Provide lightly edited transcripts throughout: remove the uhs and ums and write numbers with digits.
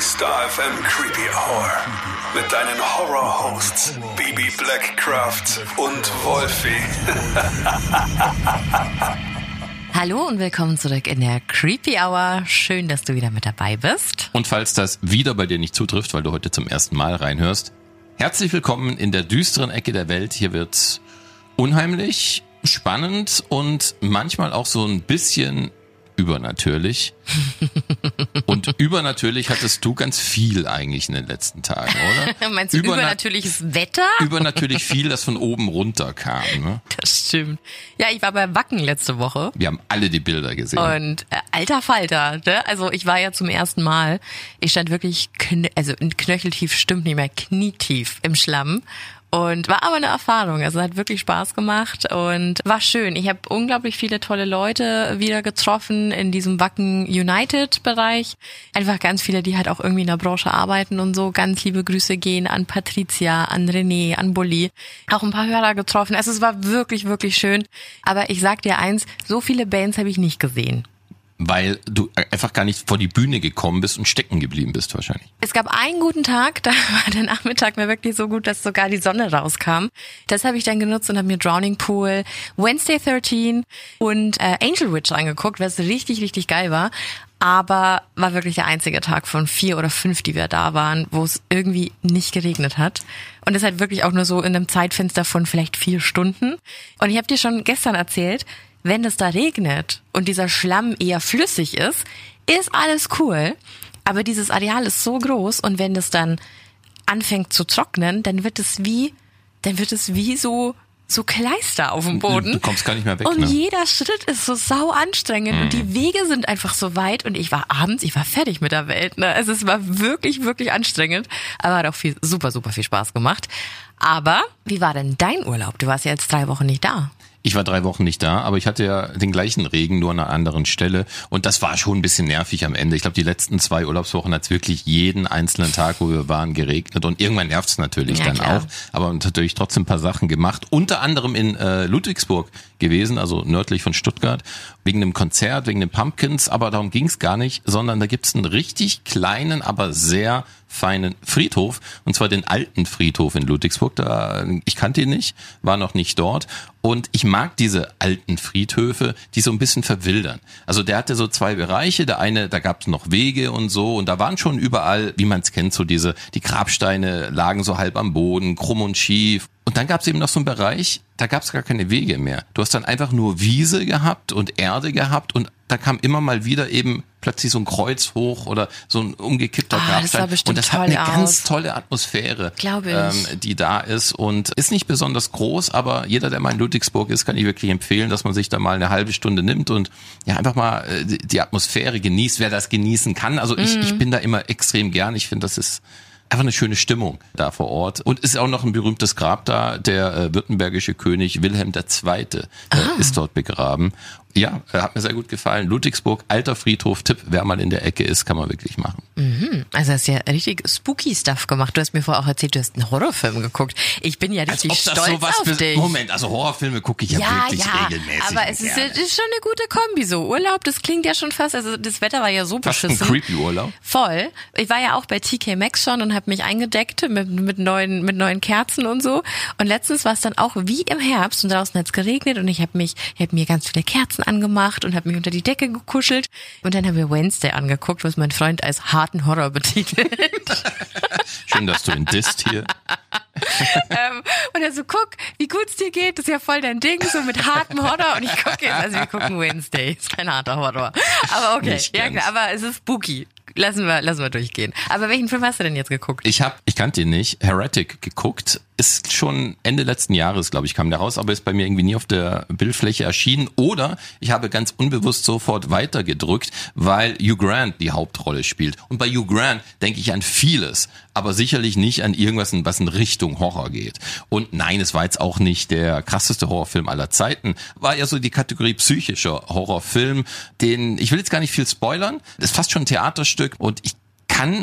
Star FM Creepy Hour mit deinen Horror-Hosts Baby Blackcraft und Wolfie. Hallo und willkommen zurück in der Creepy Hour. Schön, dass du wieder mit dabei bist. Und falls das wieder bei dir nicht zutrifft, weil du heute zum ersten Mal reinhörst, herzlich willkommen in der düsteren Ecke der Welt. Hier wird's unheimlich, spannend und manchmal auch so ein bisschen übernatürlich. Und übernatürlich hattest du ganz viel eigentlich in den letzten Tagen, oder? Meinst du übernatürliches Wetter? Übernatürlich viel, das von oben runter kam. Ne? Das stimmt. Ja, ich war bei Wacken letzte Woche. Wir haben alle die Bilder gesehen. Und alter Falter, ne? Also ich war ja zum ersten Mal, ich stand wirklich, knöcheltief stimmt nicht mehr, knietief im Schlamm. Und war aber eine Erfahrung, also hat wirklich Spaß gemacht und war schön. Ich habe unglaublich viele tolle Leute wieder getroffen in diesem Wacken United Bereich. Einfach ganz viele, die halt auch irgendwie in der Branche arbeiten und so. Ganz liebe Grüße gehen an Patricia, an René, an Bulli. Auch ein paar Hörer getroffen. Also es war wirklich, wirklich schön. Aber ich sag dir eins, so viele Bands habe ich nicht gesehen. Weil du einfach gar nicht vor die Bühne gekommen bist und stecken geblieben bist wahrscheinlich. Es gab einen guten Tag, da war der Nachmittag mir wirklich so gut, dass sogar die Sonne rauskam. Das habe ich dann genutzt und habe mir Drowning Pool, Wednesday 13 und Angel Witch angeguckt, was richtig, richtig geil war. Aber war wirklich der einzige Tag von 4 oder 5, die wir da waren, wo es irgendwie nicht geregnet hat. Und es halt wirklich auch nur so in einem Zeitfenster von vielleicht 4 Stunden. Und ich habe dir schon gestern erzählt, wenn es da regnet und dieser Schlamm eher flüssig ist alles cool. Aber dieses Areal ist so groß und wenn das dann anfängt zu trocknen, dann wird es wie so Kleister auf dem Boden. Du kommst gar nicht mehr weg. Und ne? Jeder Schritt ist so sau anstrengend und die Wege sind einfach so weit und ich war fertig mit der Welt. Ne? Also es war wirklich, wirklich anstrengend, aber hat auch super, super viel Spaß gemacht. Aber wie war denn dein Urlaub? Du warst ja jetzt 3 Wochen nicht da. Ich war 3 Wochen nicht da, aber ich hatte ja den gleichen Regen, nur an einer anderen Stelle. Und das war schon ein bisschen nervig am Ende. Ich glaube, die letzten 2 Urlaubswochen hat es wirklich jeden einzelnen Tag, wo wir waren, geregnet. Und irgendwann nervt es natürlich dann klar. Auch. Aber natürlich trotzdem ein paar Sachen gemacht. Unter anderem in Ludwigsburg gewesen, also nördlich von Stuttgart, wegen einem Konzert, wegen den Pumpkins. Aber darum ging es gar nicht, sondern da gibt es einen richtig kleinen, aber sehr feinen Friedhof, und zwar den alten Friedhof in Ludwigsburg. Ich kannte ihn nicht, war noch nicht dort. Und ich mag diese alten Friedhöfe, die so ein bisschen verwildern. Also der hatte so 2 Bereiche. Der eine, da gab es noch Wege und so. Und da waren schon überall, wie man es kennt, so die Grabsteine lagen so halb am Boden, krumm und schief. Und dann gab es eben noch so einen Bereich, da gab es gar keine Wege mehr. Du hast dann einfach nur Wiese gehabt und Erde gehabt und da kam immer mal wieder eben plötzlich so ein Kreuz hoch oder so ein umgekippter Grabstein. Und das hat eine ganz tolle Atmosphäre, die da ist und ist nicht besonders groß, aber jeder, der mal in Ludwigsburg ist, kann ich wirklich empfehlen, dass man sich da mal eine halbe Stunde nimmt und ja einfach mal die Atmosphäre genießt, wer das genießen kann. Also ich bin da immer extrem gern. Ich finde, das ist einfach eine schöne Stimmung da vor Ort. Und ist auch noch ein berühmtes Grab da. Der württembergische König Wilhelm II. Ist dort begraben. Ja, hat mir sehr gut gefallen. Ludwigsburg, alter Friedhof, Tipp, wer mal in der Ecke ist, kann man wirklich machen. Also hast ja richtig spooky Stuff gemacht. Du hast mir vorher auch erzählt, du hast einen Horrorfilm geguckt. Ich bin ja richtig stolz auf dich. Moment, also Horrorfilme gucke ich ja wirklich regelmäßig. Aber es ist schon eine gute Kombi so. Urlaub, das klingt ja schon fast, also das Wetter war ja so beschissen. Fast ein creepy Urlaub. Voll. Ich war ja auch bei TK Maxx schon und habe mich eingedeckt mit neuen Kerzen und so. Und letztens war es dann auch wie im Herbst und draußen hat es geregnet und ich habe mir ganz viele Kerzen angemacht und habe mich unter die Decke gekuschelt. Und dann haben wir Wednesday angeguckt, was mein Freund als harten Horror betitelt. Schön, dass du ihn disst hier. Und er so, guck, wie gut es dir geht, das ist ja voll dein Ding, so mit hartem Horror. Und ich gucke jetzt, also wir gucken Wednesday, ist kein harter Horror. Aber okay, ja klar, aber es ist spooky. Lassen wir durchgehen. Aber welchen Film hast du denn jetzt geguckt? Ich kannte ihn nicht, Heretic geguckt. Ist schon Ende letzten Jahres, glaube ich, kam der raus, aber ist bei mir irgendwie nie auf der Bildfläche erschienen. Oder ich habe ganz unbewusst sofort weitergedrückt, weil Hugh Grant die Hauptrolle spielt. Und bei Hugh Grant denke ich an vieles, aber sicherlich nicht an irgendwas, was in Richtung Horror geht. Und nein, es war jetzt auch nicht der krasseste Horrorfilm aller Zeiten. War ja so die Kategorie psychischer Horrorfilm, ich will jetzt gar nicht viel spoilern. Das ist fast schon ein Theaterstück und ich kann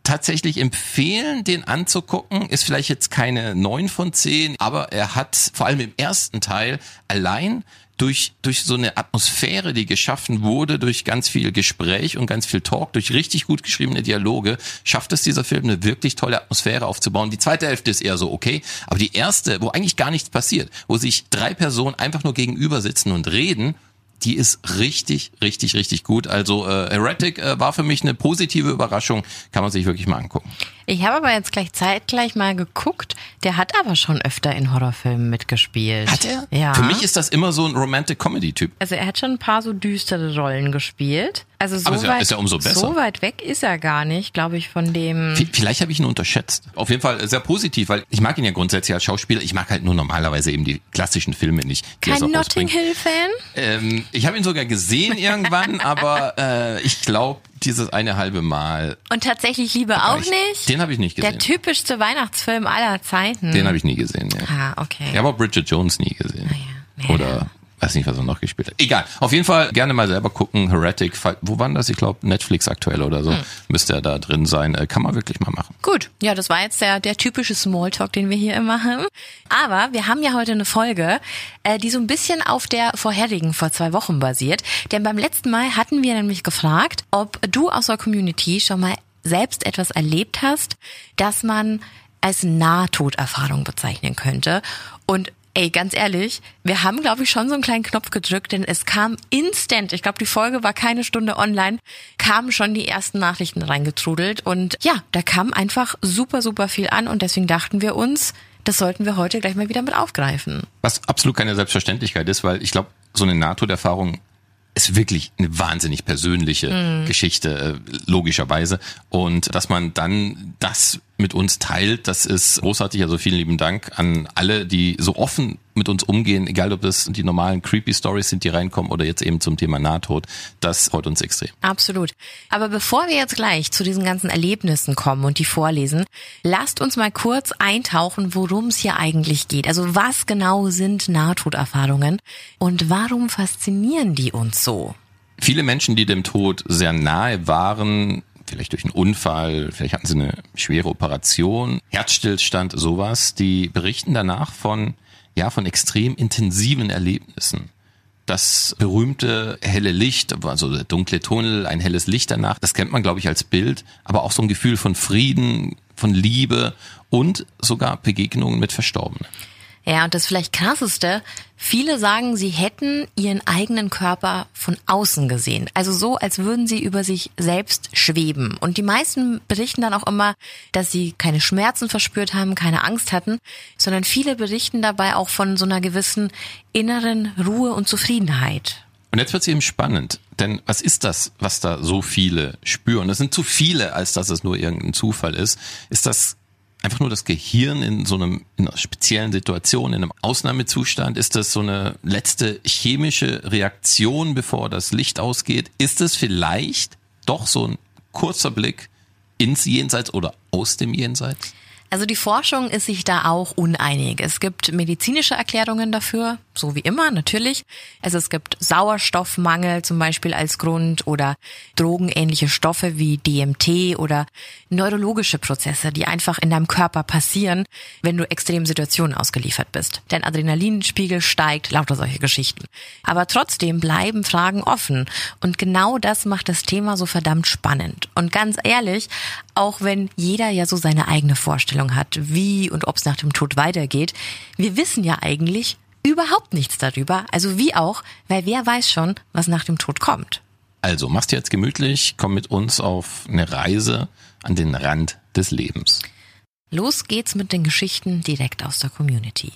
tatsächlich empfehlen, den anzugucken. Ist vielleicht jetzt keine 9 von 10, aber er hat vor allem im ersten Teil allein durch so eine Atmosphäre, die geschaffen wurde, durch ganz viel Gespräch und ganz viel Talk, durch richtig gut geschriebene Dialoge, schafft es dieser Film eine wirklich tolle Atmosphäre aufzubauen. Die zweite Hälfte ist eher so okay, aber die erste, wo eigentlich gar nichts passiert, wo sich 3 Personen einfach nur gegenüber sitzen und reden, die ist richtig, richtig, richtig gut. Also Heretic war für mich eine positive Überraschung, kann man sich wirklich mal angucken. Ich habe aber jetzt zeitgleich mal geguckt, der hat aber schon öfter in Horrorfilmen mitgespielt. Hat er? Ja. Für mich ist das immer so ein Romantic-Comedy-Typ. Also er hat schon ein paar so düstere Rollen gespielt. Also so aber ist ja umso besser. So weit weg ist er gar nicht, glaube ich, von dem... Vielleicht habe ich ihn unterschätzt. Auf jeden Fall sehr positiv, weil ich mag ihn ja grundsätzlich als Schauspieler. Ich mag halt nur normalerweise eben die klassischen Filme nicht. Kein Notting Hill-Fan? Ich habe ihn sogar gesehen irgendwann, aber ich glaube, dieses eine halbe Mal. Und tatsächlich Liebe auch nicht? Den habe ich nicht gesehen. Der typischste Weihnachtsfilm aller Zeiten. Den habe ich nie gesehen, ja. Ah, okay. Ich habe auch Bridget Jones nie gesehen. Ah, ja. Oder... weiß nicht, was er noch gespielt hat. Egal. Auf jeden Fall gerne mal selber gucken. Heretic. Wo war das? Ich glaube, Netflix aktuell oder so. Müsste er da drin sein. Kann man wirklich mal machen. Gut. Ja, das war jetzt der typische Smalltalk, den wir hier immer haben. Aber wir haben ja heute eine Folge, die so ein bisschen auf der vorherigen vor 2 Wochen basiert. Denn beim letzten Mal hatten wir nämlich gefragt, ob du aus der Community schon mal selbst etwas erlebt hast, das man als Nahtoderfahrung bezeichnen könnte. Und ey, ganz ehrlich, wir haben, glaube ich, schon so einen kleinen Knopf gedrückt, denn es kam instant, ich glaube, die Folge war keine Stunde online, kamen schon die ersten Nachrichten reingetrudelt und ja, da kam einfach super, super viel an und deswegen dachten wir uns, das sollten wir heute gleich mal wieder mit aufgreifen. Was absolut keine Selbstverständlichkeit ist, weil ich glaube, so eine Nahtoderfahrung ist wirklich eine wahnsinnig persönliche Geschichte, logischerweise. Und dass man dann das mit uns teilt, das ist großartig. Also vielen lieben Dank an alle, die so offen mit uns umgehen, egal ob das die normalen Creepy Stories sind, die reinkommen oder jetzt eben zum Thema Nahtod. Das freut uns extrem. Absolut. Aber bevor wir jetzt gleich zu diesen ganzen Erlebnissen kommen und die vorlesen, lasst uns mal kurz eintauchen, worum es hier eigentlich geht. Also was genau sind Nahtoderfahrungen und warum faszinieren die uns so? Viele Menschen, die dem Tod sehr nahe waren, vielleicht durch einen Unfall, vielleicht hatten sie eine schwere Operation, Herzstillstand, sowas, die berichten danach von extrem intensiven Erlebnissen. Das berühmte helle Licht, also der dunkle Tunnel, ein helles Licht danach, das kennt man, glaube ich, als Bild, aber auch so ein Gefühl von Frieden, von Liebe und sogar Begegnungen mit Verstorbenen. Ja, und das vielleicht Krasseste, viele sagen, sie hätten ihren eigenen Körper von außen gesehen. Also so, als würden sie über sich selbst schweben. Und die meisten berichten dann auch immer, dass sie keine Schmerzen verspürt haben, keine Angst hatten, sondern viele berichten dabei auch von so einer gewissen inneren Ruhe und Zufriedenheit. Und jetzt wird es eben spannend, denn was ist das, was da so viele spüren? Das sind zu viele, als dass es nur irgendein Zufall ist. Ist das einfach nur das Gehirn in einer speziellen Situation, in einem Ausnahmezustand? Ist das so eine letzte chemische Reaktion, bevor das Licht ausgeht? Ist es vielleicht doch so ein kurzer Blick ins Jenseits oder aus dem Jenseits? Also die Forschung ist sich da auch uneinig. Es gibt medizinische Erklärungen dafür, so wie immer natürlich. Also es gibt Sauerstoffmangel zum Beispiel als Grund oder drogenähnliche Stoffe wie DMT oder neurologische Prozesse, die einfach in deinem Körper passieren, wenn du extremen Situationen ausgeliefert bist. Dein Adrenalinspiegel steigt, lauter solche Geschichten. Aber trotzdem bleiben Fragen offen. Und genau das macht das Thema so verdammt spannend. Und ganz ehrlich, auch wenn jeder ja so seine eigene Vorstellung hat, wie und ob es nach dem Tod weitergeht, wir wissen ja eigentlich überhaupt nichts darüber. Also wie auch, weil wer weiß schon, was nach dem Tod kommt. Also mach's dir jetzt gemütlich, komm mit uns auf eine Reise an den Rand des Lebens. Los geht's mit den Geschichten direkt aus der Community.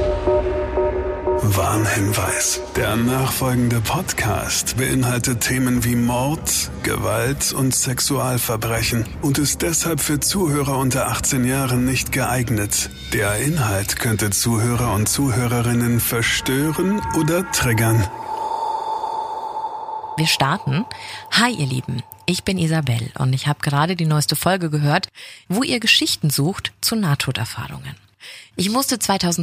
Warnhinweis. Der nachfolgende Podcast beinhaltet Themen wie Mord, Gewalt und Sexualverbrechen und ist deshalb für Zuhörer unter 18 Jahren nicht geeignet. Der Inhalt könnte Zuhörer und Zuhörerinnen verstören oder triggern. Wir starten. Hi ihr Lieben, ich bin Isabel und ich habe gerade die neueste Folge gehört, wo ihr Geschichten sucht zu Nahtoderfahrungen. Ich musste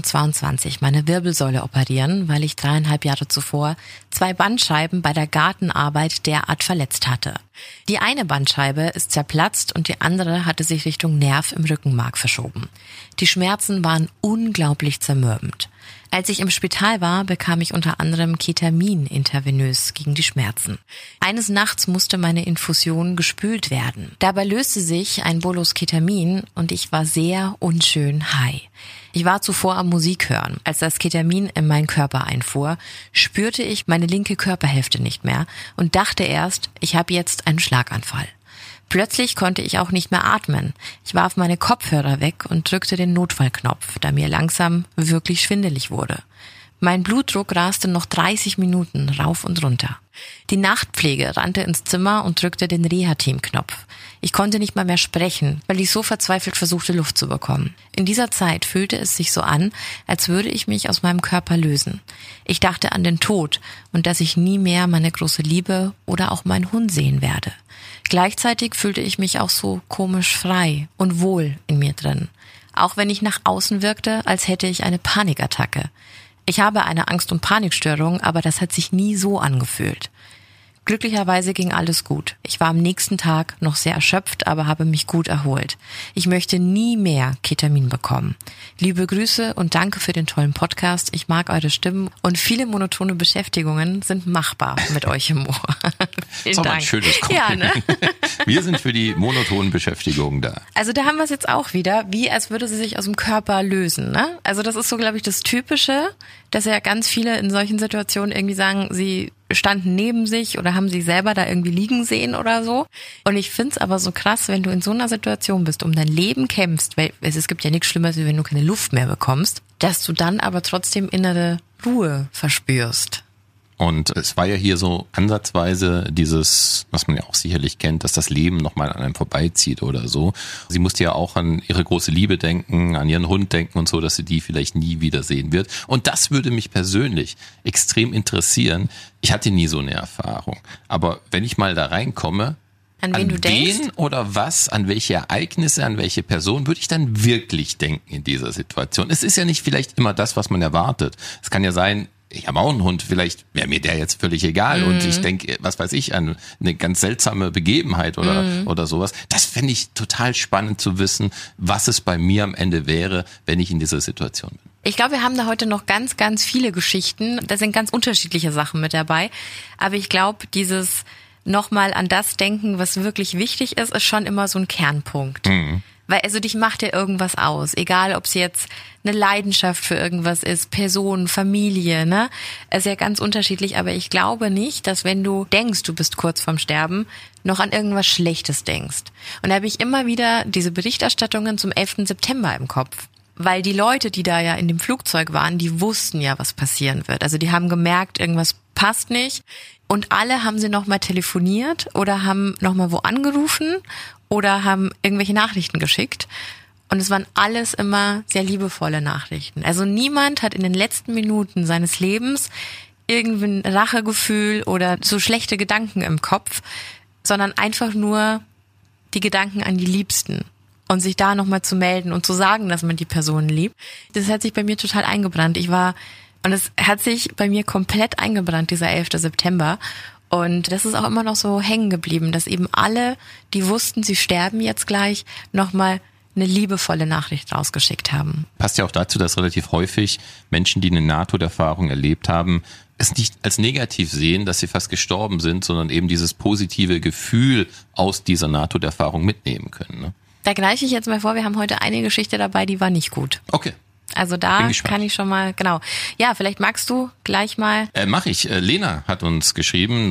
2022 meine Wirbelsäule operieren, weil ich 3,5 Jahre zuvor 2 Bandscheiben bei der Gartenarbeit derart verletzt hatte. Die eine Bandscheibe ist zerplatzt und die andere hatte sich Richtung Nerv im Rückenmark verschoben. Die Schmerzen waren unglaublich zermürbend. Als ich im Spital war, bekam ich unter anderem Ketamin intravenös gegen die Schmerzen. Eines Nachts musste meine Infusion gespült werden. Dabei löste sich ein Bolus Ketamin und ich war sehr unschön high. Ich war zuvor am Musik hören. Als das Ketamin in meinen Körper einfuhr, spürte ich meine linke Körperhälfte nicht mehr und dachte erst, ich habe jetzt einen Schlaganfall. Plötzlich konnte ich auch nicht mehr atmen. Ich warf meine Kopfhörer weg und drückte den Notfallknopf, da mir langsam wirklich schwindelig wurde. Mein Blutdruck raste noch 30 Minuten rauf und runter. Die Nachtpflege rannte ins Zimmer und drückte den Reha-Team-Knopf. Ich konnte nicht mal mehr sprechen, weil ich so verzweifelt versuchte, Luft zu bekommen. In dieser Zeit fühlte es sich so an, als würde ich mich aus meinem Körper lösen. Ich dachte an den Tod und dass ich nie mehr meine große Liebe oder auch meinen Hund sehen werde. Gleichzeitig fühlte ich mich auch so komisch frei und wohl in mir drin. Auch wenn ich nach außen wirkte, als hätte ich eine Panikattacke. Ich habe eine Angst- und Panikstörung, aber das hat sich nie so angefühlt. Glücklicherweise ging alles gut. Ich war am nächsten Tag noch sehr erschöpft, aber habe mich gut erholt. Ich möchte nie mehr Ketamin bekommen. Liebe Grüße und danke für den tollen Podcast. Ich mag eure Stimmen und viele monotone Beschäftigungen sind machbar mit euch im Ohr. Vielen Dank. Ein schönes Kompliment. Ja, ne? Wir sind für die monotonen Beschäftigungen da. Also da haben wir es jetzt auch wieder, wie als würde sie sich aus dem Körper lösen. Ne? Also das ist so, glaube ich, das Typische, dass ja ganz viele in solchen Situationen irgendwie sagen, sie standen neben sich oder haben sich selber da irgendwie liegen sehen oder so. Und ich find's aber so krass, wenn du in so einer Situation bist, um dein Leben kämpfst, weil es gibt ja nichts Schlimmeres, wie wenn du keine Luft mehr bekommst, dass du dann aber trotzdem innere Ruhe verspürst. Und es war ja hier so ansatzweise dieses, was man ja auch sicherlich kennt, dass das Leben nochmal an einem vorbeizieht oder so. Sie musste ja auch an ihre große Liebe denken, an ihren Hund denken und so, dass sie die vielleicht nie wiedersehen wird. Und das würde mich persönlich extrem interessieren. Ich hatte nie so eine Erfahrung. Aber wenn ich mal da reinkomme, an wen du denkst? Wen oder was, an welche Ereignisse, an welche Person würde ich dann wirklich denken in dieser Situation? Es ist ja nicht vielleicht immer das, was man erwartet. Es kann ja sein, ich habe auch einen Hund, vielleicht wäre mir der jetzt völlig egal und ich denke, was weiß ich, an eine ganz seltsame Begebenheit oder sowas. Das fände ich total spannend zu wissen, was es bei mir am Ende wäre, wenn ich in dieser Situation bin. Ich glaube, wir haben da heute noch ganz, ganz viele Geschichten. Da sind ganz unterschiedliche Sachen mit dabei. Aber ich glaube, dieses nochmal an das denken, was wirklich wichtig ist, ist schon immer so ein Kernpunkt. Weil also dich macht ja irgendwas aus, egal ob es jetzt eine Leidenschaft für irgendwas ist, Person, Familie, ne? Ist ja ganz unterschiedlich, aber ich glaube nicht, dass wenn du denkst, du bist kurz vorm Sterben, noch an irgendwas Schlechtes denkst. Und da habe ich immer wieder diese Berichterstattungen zum 11. September im Kopf. Weil die Leute, die da ja in dem Flugzeug waren, die wussten ja, was passieren wird. Also die haben gemerkt, irgendwas passt nicht. Und alle haben sie nochmal telefoniert oder haben nochmal wo angerufen oder haben irgendwelche Nachrichten geschickt. Und es waren alles immer sehr liebevolle Nachrichten. Also niemand hat in den letzten Minuten seines Lebens irgendwie ein Rachegefühl oder so schlechte Gedanken im Kopf, sondern einfach nur die Gedanken an die Liebsten. Und sich da nochmal zu melden und zu sagen, dass man die Person liebt, das hat sich bei mir total eingebrannt. Und es hat sich bei mir komplett eingebrannt, dieser 11. September. Und das ist auch immer noch so hängen geblieben, dass eben alle, die wussten, sie sterben jetzt gleich, nochmal eine liebevolle Nachricht rausgeschickt haben. Passt ja auch dazu, dass relativ häufig Menschen, die eine Nahtoderfahrung erlebt haben, es nicht als negativ sehen, dass sie fast gestorben sind, sondern eben dieses positive Gefühl aus dieser Nahtoderfahrung mitnehmen können. Ne? Da greife ich jetzt mal vor, wir haben heute eine Geschichte dabei, die war nicht gut. Okay. Also da kann ich schon mal, genau. Ja, vielleicht magst du gleich mal. Mach ich. Lena hat uns geschrieben,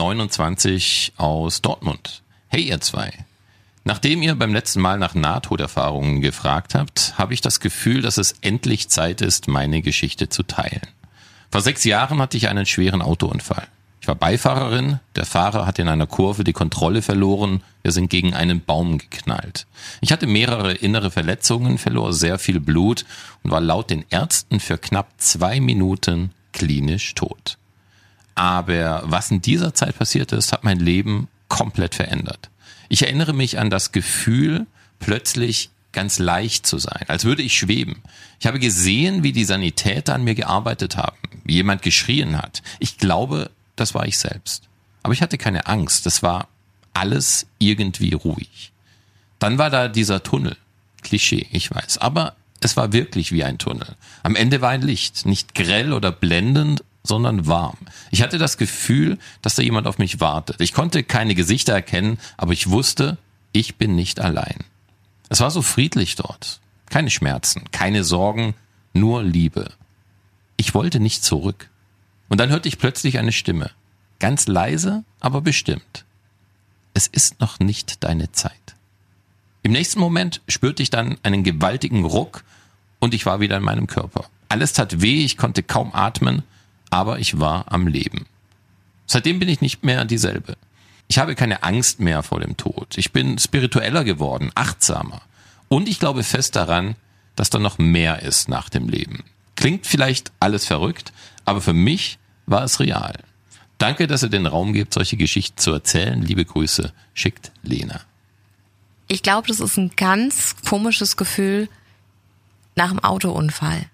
29 aus Dortmund. Hey ihr zwei. Nachdem ihr beim letzten Mal nach Nahtoderfahrungen gefragt habt, habe ich das Gefühl, dass es endlich Zeit ist, meine Geschichte zu teilen. Vor 6 Jahren hatte ich einen schweren Autounfall. Ich war Beifahrerin, der Fahrer hat in einer Kurve die Kontrolle verloren, wir sind gegen einen Baum geknallt. Ich hatte mehrere innere Verletzungen, verlor sehr viel Blut und war laut den Ärzten für knapp 2 Minuten klinisch tot. Aber was in dieser Zeit passiert ist, hat mein Leben komplett verändert. Ich erinnere mich an das Gefühl, plötzlich ganz leicht zu sein, als würde ich schweben. Ich habe gesehen, wie die Sanitäter an mir gearbeitet haben, wie jemand geschrien hat. Ich glaube, das war ich selbst. Aber ich hatte keine Angst, das war alles irgendwie ruhig. Dann war da dieser Tunnel. Klischee, ich weiß, aber es war wirklich wie ein Tunnel. Am Ende war ein Licht, nicht grell oder blendend, sondern warm. Ich hatte das Gefühl, dass da jemand auf mich wartet. Ich konnte keine Gesichter erkennen, aber ich wusste, ich bin nicht allein. Es war so friedlich dort. Keine Schmerzen, keine Sorgen, nur Liebe. Ich wollte nicht zurück. Und dann hörte ich plötzlich eine Stimme. Ganz leise, aber bestimmt. Es ist noch nicht deine Zeit. Im nächsten Moment spürte ich dann einen gewaltigen Ruck und ich war wieder in meinem Körper. Alles tat weh, ich konnte kaum atmen, aber ich war am Leben. Seitdem bin ich nicht mehr dieselbe. Ich habe keine Angst mehr vor dem Tod. Ich bin spiritueller geworden, achtsamer. Und ich glaube fest daran, dass da noch mehr ist nach dem Leben. Klingt vielleicht alles verrückt, aber für mich war es real. Danke, dass ihr den Raum gebt, solche Geschichten zu erzählen. Liebe Grüße, schickt Lena. Ich glaube, das ist ein ganz komisches Gefühl nach einem Autounfall.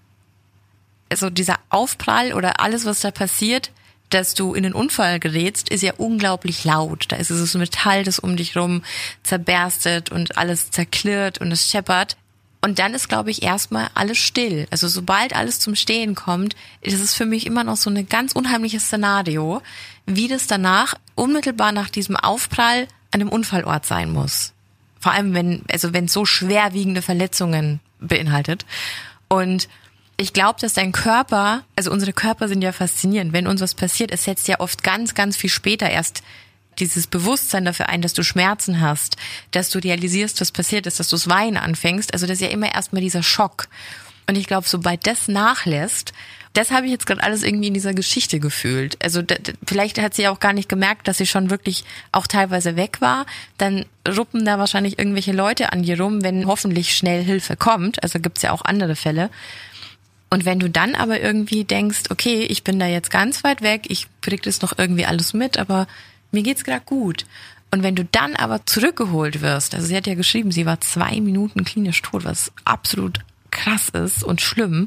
Also dieser Aufprall oder alles, was da passiert, dass du in den Unfall gerätst, ist ja unglaublich laut. Da ist es so Metall, das um dich rum zerberstet und alles zerklirrt und es scheppert. Und dann ist, glaube ich, erstmal alles still. Also sobald alles zum Stehen kommt, ist es für mich immer noch so ein ganz unheimliches Szenario, wie das danach unmittelbar nach diesem Aufprall an einem Unfallort sein muss. Vor allem, wenn es so schwerwiegende Verletzungen beinhaltet. Und ich glaube, dass dein Körper, also unsere Körper sind ja faszinierend. Wenn uns was passiert, es setzt ja oft ganz, ganz viel später erst dieses Bewusstsein dafür ein, dass du Schmerzen hast, dass du realisierst, was passiert ist, dass du das Weinen anfängst. Also das ist ja immer erstmal dieser Schock. Und ich glaube, sobald das nachlässt, das habe ich jetzt gerade alles irgendwie in dieser Geschichte gefühlt. Also vielleicht hat sie ja auch gar nicht gemerkt, dass sie schon wirklich auch teilweise weg war. Dann ruppen da wahrscheinlich irgendwelche Leute an dir rum, wenn hoffentlich schnell Hilfe kommt. Also gibt's ja auch andere Fälle. Und wenn du dann aber irgendwie denkst, okay, ich bin da jetzt ganz weit weg, ich krieg das noch irgendwie alles mit, aber mir geht's gerade gut. Und wenn du dann aber zurückgeholt wirst, also sie hat ja geschrieben, sie war 2 Minuten klinisch tot, was absolut krass ist und schlimm.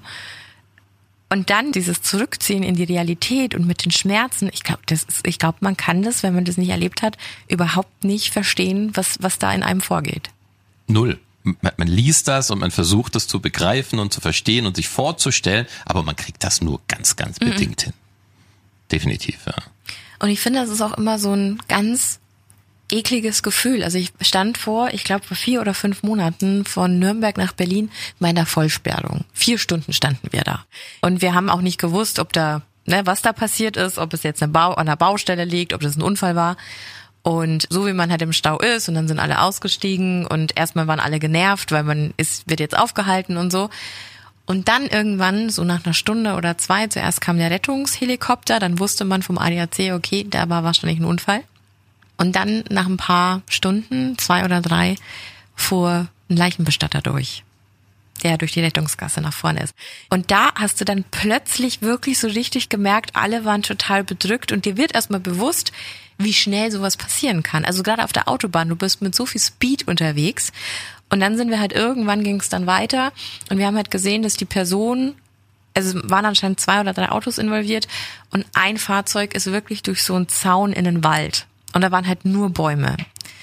Und dann dieses Zurückziehen in die Realität und mit den Schmerzen, ich glaube, man kann das, wenn man das nicht erlebt hat, überhaupt nicht verstehen, was da in einem vorgeht. Null. Man liest das und man versucht das zu begreifen und zu verstehen und sich vorzustellen, aber man kriegt das nur ganz, ganz bedingt hin. Definitiv, ja. Und ich finde, das ist auch immer so ein ganz ekliges Gefühl. Also ich stand vor 4 oder 5 Monaten von Nürnberg nach Berlin meiner Vollsperrung. 4 Stunden standen wir da. Und wir haben auch nicht gewusst, ob da, was da passiert ist, ob es jetzt an der Baustelle liegt, ob das ein Unfall war. Und so wie man halt im Stau ist und dann sind alle ausgestiegen und erstmal waren alle genervt, weil wird jetzt aufgehalten und so. Und dann irgendwann, so nach einer Stunde oder 2, zuerst kam der Rettungshelikopter, dann wusste man vom ADAC, okay, da war wahrscheinlich ein Unfall. Und dann nach ein paar Stunden, 2 oder 3, fuhr ein Leichenbestatter durch, der durch die Rettungsgasse nach vorne ist. Und da hast du dann plötzlich wirklich so richtig gemerkt, alle waren total bedrückt und dir wird erstmal bewusst, wie schnell sowas passieren kann. Also gerade auf der Autobahn, du bist mit so viel Speed unterwegs und dann sind wir halt irgendwann ging es dann weiter und wir haben halt gesehen, dass die Person, also es waren anscheinend 2 oder 3 Autos involviert und ein Fahrzeug ist wirklich durch so einen Zaun in den Wald und da waren halt nur Bäume.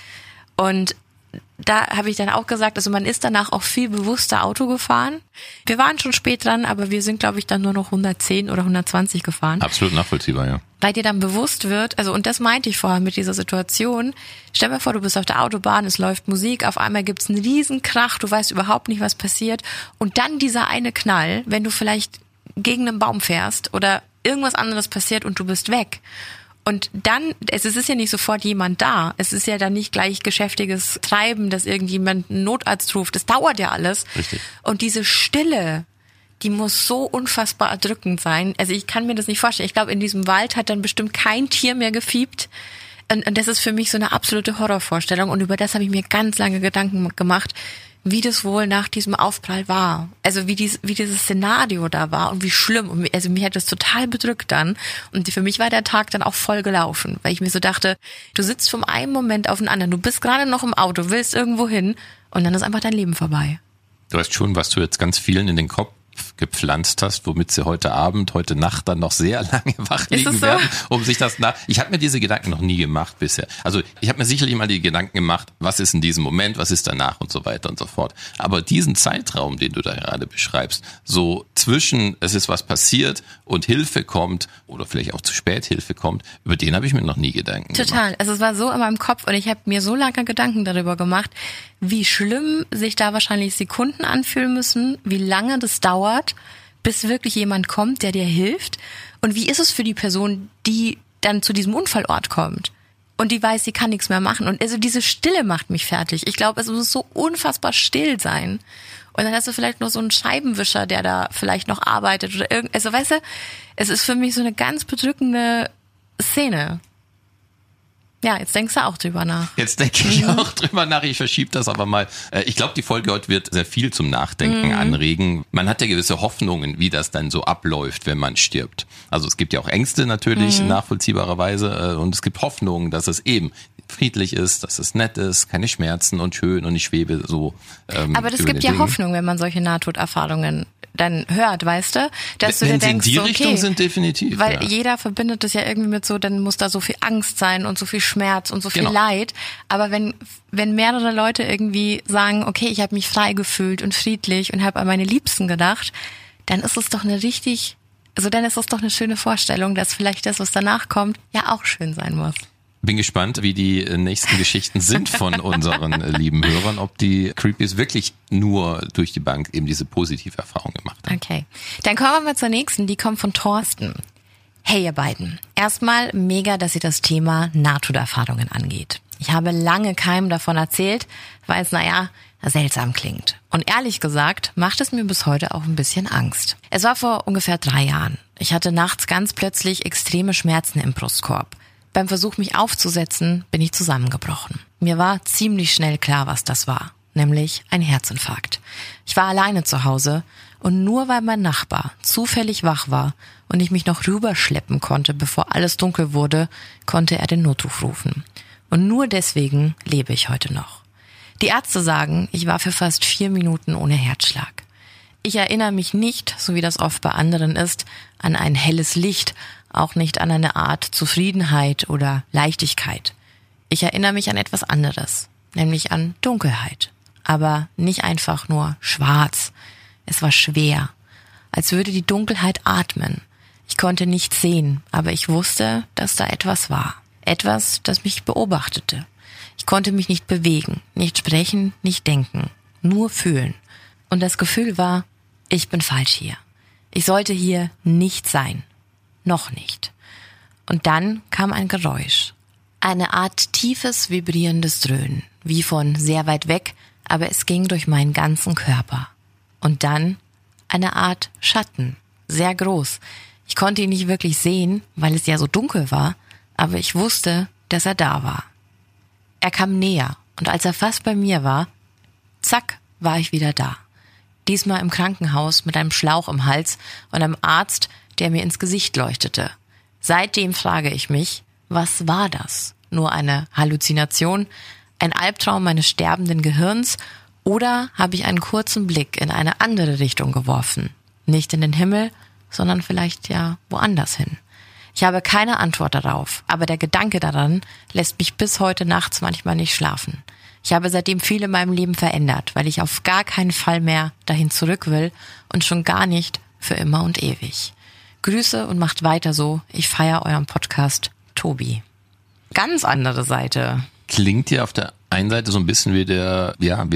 Und da habe ich dann auch gesagt, also man ist danach auch viel bewusster Auto gefahren. Wir waren schon spät dran, aber wir sind, glaube ich, dann nur noch 110 oder 120 gefahren. Absolut nachvollziehbar, ja. Weil dir dann bewusst wird, also und das meinte ich vorher mit dieser Situation, stell dir vor, du bist auf der Autobahn, es läuft Musik, auf einmal gibt's einen riesen Krach, du weißt überhaupt nicht, was passiert und dann dieser eine Knall, wenn du vielleicht gegen einen Baum fährst oder irgendwas anderes passiert und du bist weg. Und dann, es ist ja nicht sofort jemand da. Es ist ja dann nicht gleich geschäftiges Treiben, dass irgendjemand einen Notarzt ruft. Das dauert ja alles. Richtig. Und diese Stille, die muss so unfassbar erdrückend sein. Also ich kann mir das nicht vorstellen. Ich glaube, in diesem Wald hat dann bestimmt kein Tier mehr gefiebt. Und das ist für mich so eine absolute Horrorvorstellung. Und über das habe ich mir ganz lange Gedanken gemacht, wie das wohl nach diesem Aufprall war. Also wie dieses Szenario da war und wie schlimm. Und also mir hat das total bedrückt dann. Und für mich war der Tag dann auch voll gelaufen, weil ich mir so dachte, du sitzt vom einen Moment auf den anderen, du bist gerade noch im Auto, willst irgendwo hin und dann ist einfach dein Leben vorbei. Du weißt schon, was du jetzt ganz vielen in den Kopf gepflanzt hast, womit sie heute Abend, heute Nacht dann noch sehr lange wach liegen so? werden, um sich das Ich habe mir diese Gedanken noch nie gemacht bisher. Also ich habe mir sicherlich mal die Gedanken gemacht, was ist in diesem Moment, was ist danach und so weiter und so fort. Aber diesen Zeitraum, den du da gerade beschreibst, so zwischen es ist was passiert und Hilfe kommt oder vielleicht auch zu spät Hilfe kommt, über den habe ich mir noch nie Gedanken gemacht. Total. Also es war so in meinem Kopf und ich habe mir so lange Gedanken darüber gemacht, wie schlimm sich da wahrscheinlich Sekunden anfühlen müssen, wie lange das dauert, bis wirklich jemand kommt, der dir hilft. Und wie ist es für die Person, die dann zu diesem Unfallort kommt und die weiß, sie kann nichts mehr machen. Und also diese Stille macht mich fertig. Ich glaube, es muss so unfassbar still sein. Und dann hast du vielleicht noch so einen Scheibenwischer, der da vielleicht noch arbeitet oder also weißt du, es ist für mich so eine ganz bedrückende Szene. Ja, jetzt denkst du auch drüber nach. Jetzt denke ich auch drüber nach. Ich verschiebe das aber mal. Ich glaube, die Folge heute wird sehr viel zum Nachdenken anregen. Man hat ja gewisse Hoffnungen, wie das dann so abläuft, wenn man stirbt. Also es gibt ja auch Ängste natürlich, nachvollziehbarerweise. Und es gibt Hoffnungen, dass es eben friedlich ist, dass es nett ist, keine Schmerzen und schön und ich schwebe so. Aber das gibt ja Hoffnung, wenn man solche Nahtoderfahrungen dann hört, weißt du? Dass wenn du dir denkst, sie in die so, okay, Richtung sind, definitiv. weil jeder verbindet das ja irgendwie mit so, dann muss da so viel Angst sein und so viel Schmerz und so viel Leid. Aber wenn mehrere Leute irgendwie sagen, okay, ich habe mich frei gefühlt und friedlich und habe an meine Liebsten gedacht, dann ist es doch dann ist es doch eine schöne Vorstellung, dass vielleicht das, was danach kommt, ja auch schön sein muss. Bin gespannt, wie die nächsten Geschichten sind von unseren lieben Hörern, ob die Creepies wirklich nur durch die Bank eben diese positive Erfahrung gemacht haben. Okay, dann kommen wir mal zur nächsten, die kommt von Thorsten. Hey ihr beiden, erstmal mega, dass ihr das Thema Nahtoderfahrungen angeht. Ich habe lange keinem davon erzählt, weil es, seltsam klingt. Und ehrlich gesagt macht es mir bis heute auch ein bisschen Angst. Es war vor ungefähr 3 Jahren. Ich hatte nachts ganz plötzlich extreme Schmerzen im Brustkorb. Beim Versuch, mich aufzusetzen, bin ich zusammengebrochen. Mir war ziemlich schnell klar, was das war, nämlich ein Herzinfarkt. Ich war alleine zu Hause und nur weil mein Nachbar zufällig wach war und ich mich noch rüberschleppen konnte, bevor alles dunkel wurde, konnte er den Notruf rufen. Und nur deswegen lebe ich heute noch. Die Ärzte sagen, ich war für fast 4 Minuten ohne Herzschlag. Ich erinnere mich nicht, so wie das oft bei anderen ist, an ein helles Licht, auch nicht an eine Art Zufriedenheit oder Leichtigkeit. Ich erinnere mich an etwas anderes, nämlich an Dunkelheit. Aber nicht einfach nur schwarz. Es war schwer, als würde die Dunkelheit atmen. Ich konnte nichts sehen, aber ich wusste, dass da etwas war. Etwas, das mich beobachtete. Ich konnte mich nicht bewegen, nicht sprechen, nicht denken, nur fühlen. Und das Gefühl war, ich bin falsch hier. Ich sollte hier nicht sein. Noch nicht. Und dann kam ein Geräusch. Eine Art tiefes, vibrierendes Dröhnen. Wie von sehr weit weg, aber es ging durch meinen ganzen Körper. Und dann eine Art Schatten. Sehr groß. Ich konnte ihn nicht wirklich sehen, weil es ja so dunkel war, aber ich wusste, dass er da war. Er kam näher und als er fast bei mir war, zack, war ich wieder da. Diesmal im Krankenhaus mit einem Schlauch im Hals und einem Arzt, der mir ins Gesicht leuchtete. Seitdem frage ich mich, was war das? Nur eine Halluzination, ein Albtraum meines sterbenden Gehirns oder habe ich einen kurzen Blick in eine andere Richtung geworfen? Nicht in den Himmel, sondern vielleicht ja woanders hin. Ich habe keine Antwort darauf, aber der Gedanke daran lässt mich bis heute nachts manchmal nicht schlafen. Ich habe seitdem viel in meinem Leben verändert, weil ich auf gar keinen Fall mehr dahin zurück will und schon gar nicht für immer und ewig. Grüße und macht weiter so. Ich feiere euren Podcast, Tobi. Ganz andere Seite. Klingt ja auf der einen Seite so ein bisschen wie der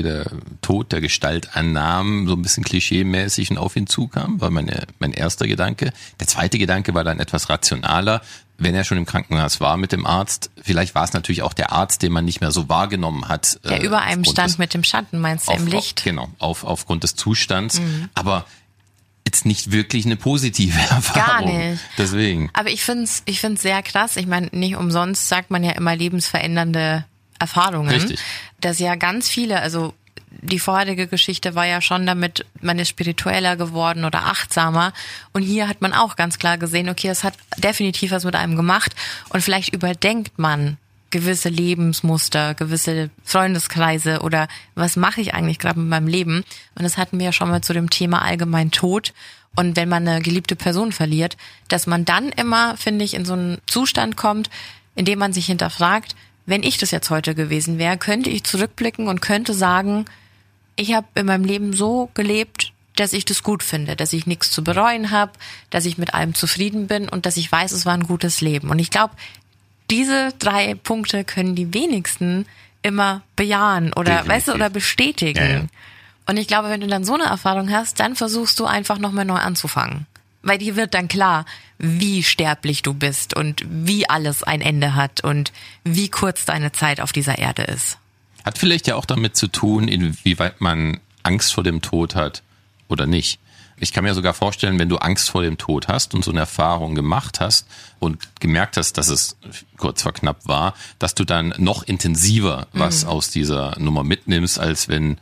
Tod der Gestaltannahmen, so ein bisschen klischee-mäßig und auf ihn zukam, war mein erster Gedanke. Der zweite Gedanke war dann etwas rationaler. Wenn er schon im Krankenhaus war mit dem Arzt, vielleicht war es natürlich auch der Arzt, den man nicht mehr so wahrgenommen hat. Der über einem stand mit dem Schatten, meinst du, im Licht? Genau, aufgrund des Zustands. Aber jetzt nicht wirklich eine positive Erfahrung. Gar nicht. Deswegen. Aber ich find's sehr krass. Ich meine, nicht umsonst sagt man ja immer lebensverändernde Erfahrungen. Richtig. Dass ja ganz viele, also die vorherige Geschichte war ja schon damit, man ist spiritueller geworden oder achtsamer. Und hier hat man auch ganz klar gesehen, okay, es hat definitiv was mit einem gemacht. Und vielleicht überdenkt man gewisse Lebensmuster, gewisse Freundeskreise oder was mache ich eigentlich gerade mit meinem Leben? Und das hatten wir ja schon mal zu dem Thema allgemein Tod. Und wenn man eine geliebte Person verliert, dass man dann immer, finde ich, in so einen Zustand kommt, in dem man sich hinterfragt, wenn ich das jetzt heute gewesen wäre, könnte ich zurückblicken und könnte sagen, ich habe in meinem Leben so gelebt, dass ich das gut finde, dass ich nichts zu bereuen habe, dass ich mit allem zufrieden bin und dass ich weiß, es war ein gutes Leben. Und ich glaube, diese 3 Punkte können die wenigsten immer bejahen oder, Definitiv. weißt du, oder bestätigen. Ja. Und ich glaube, wenn du dann so eine Erfahrung hast, dann versuchst du einfach nochmal neu anzufangen. Weil dir wird dann klar, wie sterblich du bist und wie alles ein Ende hat und wie kurz deine Zeit auf dieser Erde ist. Hat vielleicht ja auch damit zu tun, inwieweit man Angst vor dem Tod hat oder nicht. Ich kann mir sogar vorstellen, wenn du Angst vor dem Tod hast und so eine Erfahrung gemacht hast und gemerkt hast, dass es kurz vor knapp war, dass du dann noch intensiver was aus dieser Nummer mitnimmst, als wenn,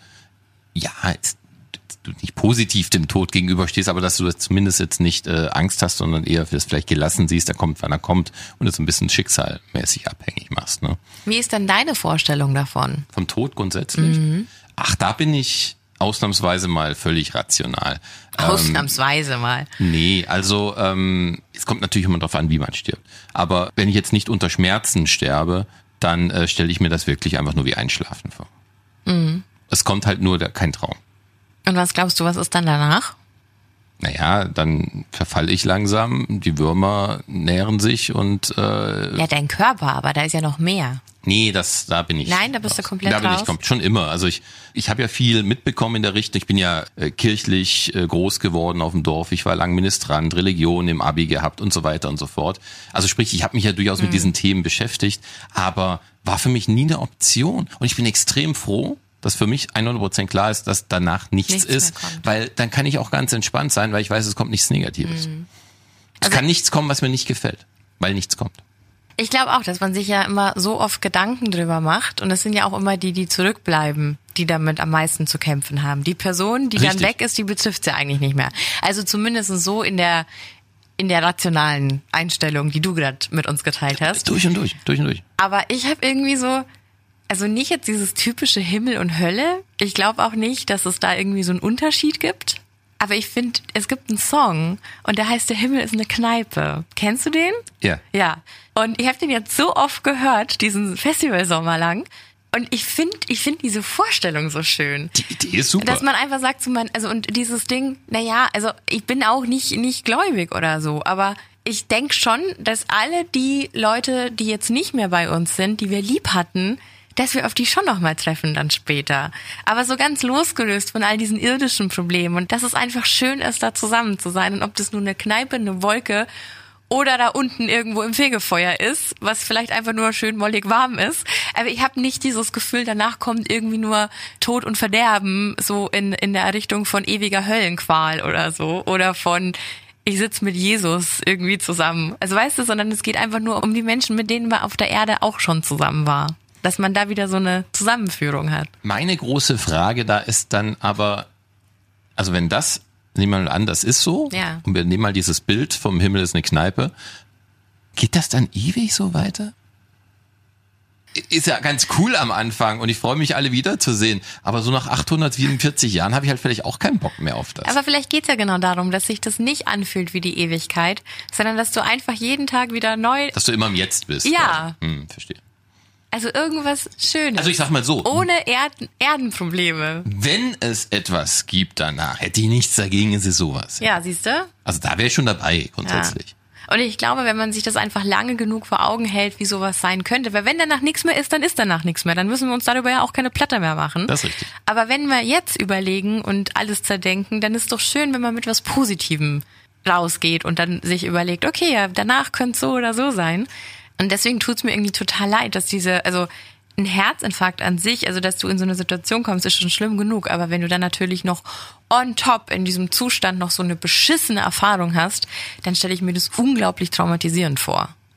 du nicht positiv dem Tod gegenüberstehst, aber dass du das zumindest jetzt nicht Angst hast, sondern eher das vielleicht gelassen siehst, da kommt, wann er kommt und es ein bisschen schicksalmäßig abhängig machst. Ne? Wie ist denn deine Vorstellung davon? Vom Tod grundsätzlich? Ach, da bin ich ausnahmsweise mal völlig rational. Ausnahmsweise mal. Nee, also es kommt natürlich immer darauf an, wie man stirbt. Aber wenn ich jetzt nicht unter Schmerzen sterbe, dann stelle ich mir das wirklich einfach nur wie Einschlafen vor. Es kommt halt nur kein Traum. Und was glaubst du, was ist dann danach? Naja, dann verfalle ich langsam, die Würmer nähren sich und Ja, dein Körper, aber da ist ja noch mehr. nee, da bin ich. Nein, da bist du komplett Da bin raus? ich schon immer. Also ich habe ja viel mitbekommen in der Richtung. Ich bin ja kirchlich groß geworden auf dem Dorf. Ich war lang Ministrant, Religion im Abi gehabt und so weiter und so fort. Also sprich, ich habe mich ja durchaus mit diesen Themen beschäftigt, aber war für mich nie eine Option. Und ich bin extrem froh, dass für mich 100% klar ist, dass danach nichts ist, mehr kommt. weil dann kann ich auch ganz entspannt sein, weil ich weiß, es kommt nichts Negatives. Es kann nichts kommen, was mir nicht gefällt, weil nichts kommt. Ich glaube auch, dass man sich ja immer so oft Gedanken drüber macht und es sind ja auch immer die zurückbleiben, die damit am meisten zu kämpfen haben. Die Person, die Richtig. dann weg ist, die betrifft sie eigentlich nicht mehr. Also zumindest so in der rationalen Einstellung, die du gerade mit uns geteilt hast. Durch und durch. Aber ich habe irgendwie so, also nicht jetzt dieses typische Himmel und Hölle. Ich glaube auch nicht, dass es da irgendwie so einen Unterschied gibt. Aber ich finde, es gibt einen Song und der heißt Der Himmel ist eine Kneipe. Kennst du den? Ja. Ja. Und ich habe den jetzt so oft gehört, diesen Festivalsommer lang. Und ich finde diese Vorstellung so schön. Die Idee ist super. Dass man einfach sagt, und dieses Ding, naja, also ich bin auch nicht gläubig oder so, aber ich denke schon, dass alle die Leute, die jetzt nicht mehr bei uns sind, die wir lieb hatten, dass wir auf die schon nochmal treffen dann später. Aber so ganz losgelöst von all diesen irdischen Problemen und dass es einfach schön ist, da zusammen zu sein. Und ob das nur eine Kneipe, eine Wolke oder da unten irgendwo im Fegefeuer ist, was vielleicht einfach nur schön mollig warm ist. Aber ich habe nicht dieses Gefühl, danach kommt irgendwie nur Tod und Verderben, so in der Richtung von ewiger Höllenqual oder so. Oder von ich sitze mit Jesus irgendwie zusammen. Also weißt du, sondern es geht einfach nur um die Menschen, mit denen man auf der Erde auch schon zusammen war. Dass man da wieder so eine Zusammenführung hat. Meine große Frage da ist dann aber, also wenn das, nehmen wir mal an, das ist so, Ja. und wir nehmen mal dieses Bild vom Himmel ist eine Kneipe, geht das dann ewig so weiter? Ist ja ganz cool am Anfang und ich freue mich, alle wiederzusehen, aber so nach 847 Jahren habe ich halt vielleicht auch keinen Bock mehr auf das. Aber vielleicht geht's ja genau darum, dass sich das nicht anfühlt wie die Ewigkeit, sondern dass du einfach jeden Tag wieder neu, Dass du immer im Jetzt bist. Ja. Verstehe. also irgendwas Schönes. Also ich sag mal so, Ohne Erdenprobleme. wenn es etwas gibt danach, hätte ich nichts dagegen, ist es sowas. Ja, siehst du? Also da wäre ich schon dabei, grundsätzlich. Und ich glaube, wenn man sich das einfach lange genug vor Augen hält, wie sowas sein könnte, weil wenn danach nichts mehr ist, dann ist danach nichts mehr. Dann müssen wir uns darüber ja auch keine Platte mehr machen. Das ist richtig. Aber wenn wir jetzt überlegen und alles zerdenken, dann ist doch schön, wenn man mit was Positivem rausgeht und dann sich überlegt, okay, ja, danach könnte es so oder so sein. Und deswegen tut's mir irgendwie total leid, dass ein Herzinfarkt an sich, also dass du in so eine Situation kommst, ist schon schlimm genug. Aber wenn du dann natürlich noch on top in diesem Zustand noch so eine beschissene Erfahrung hast, dann stelle ich mir das unglaublich traumatisierend vor.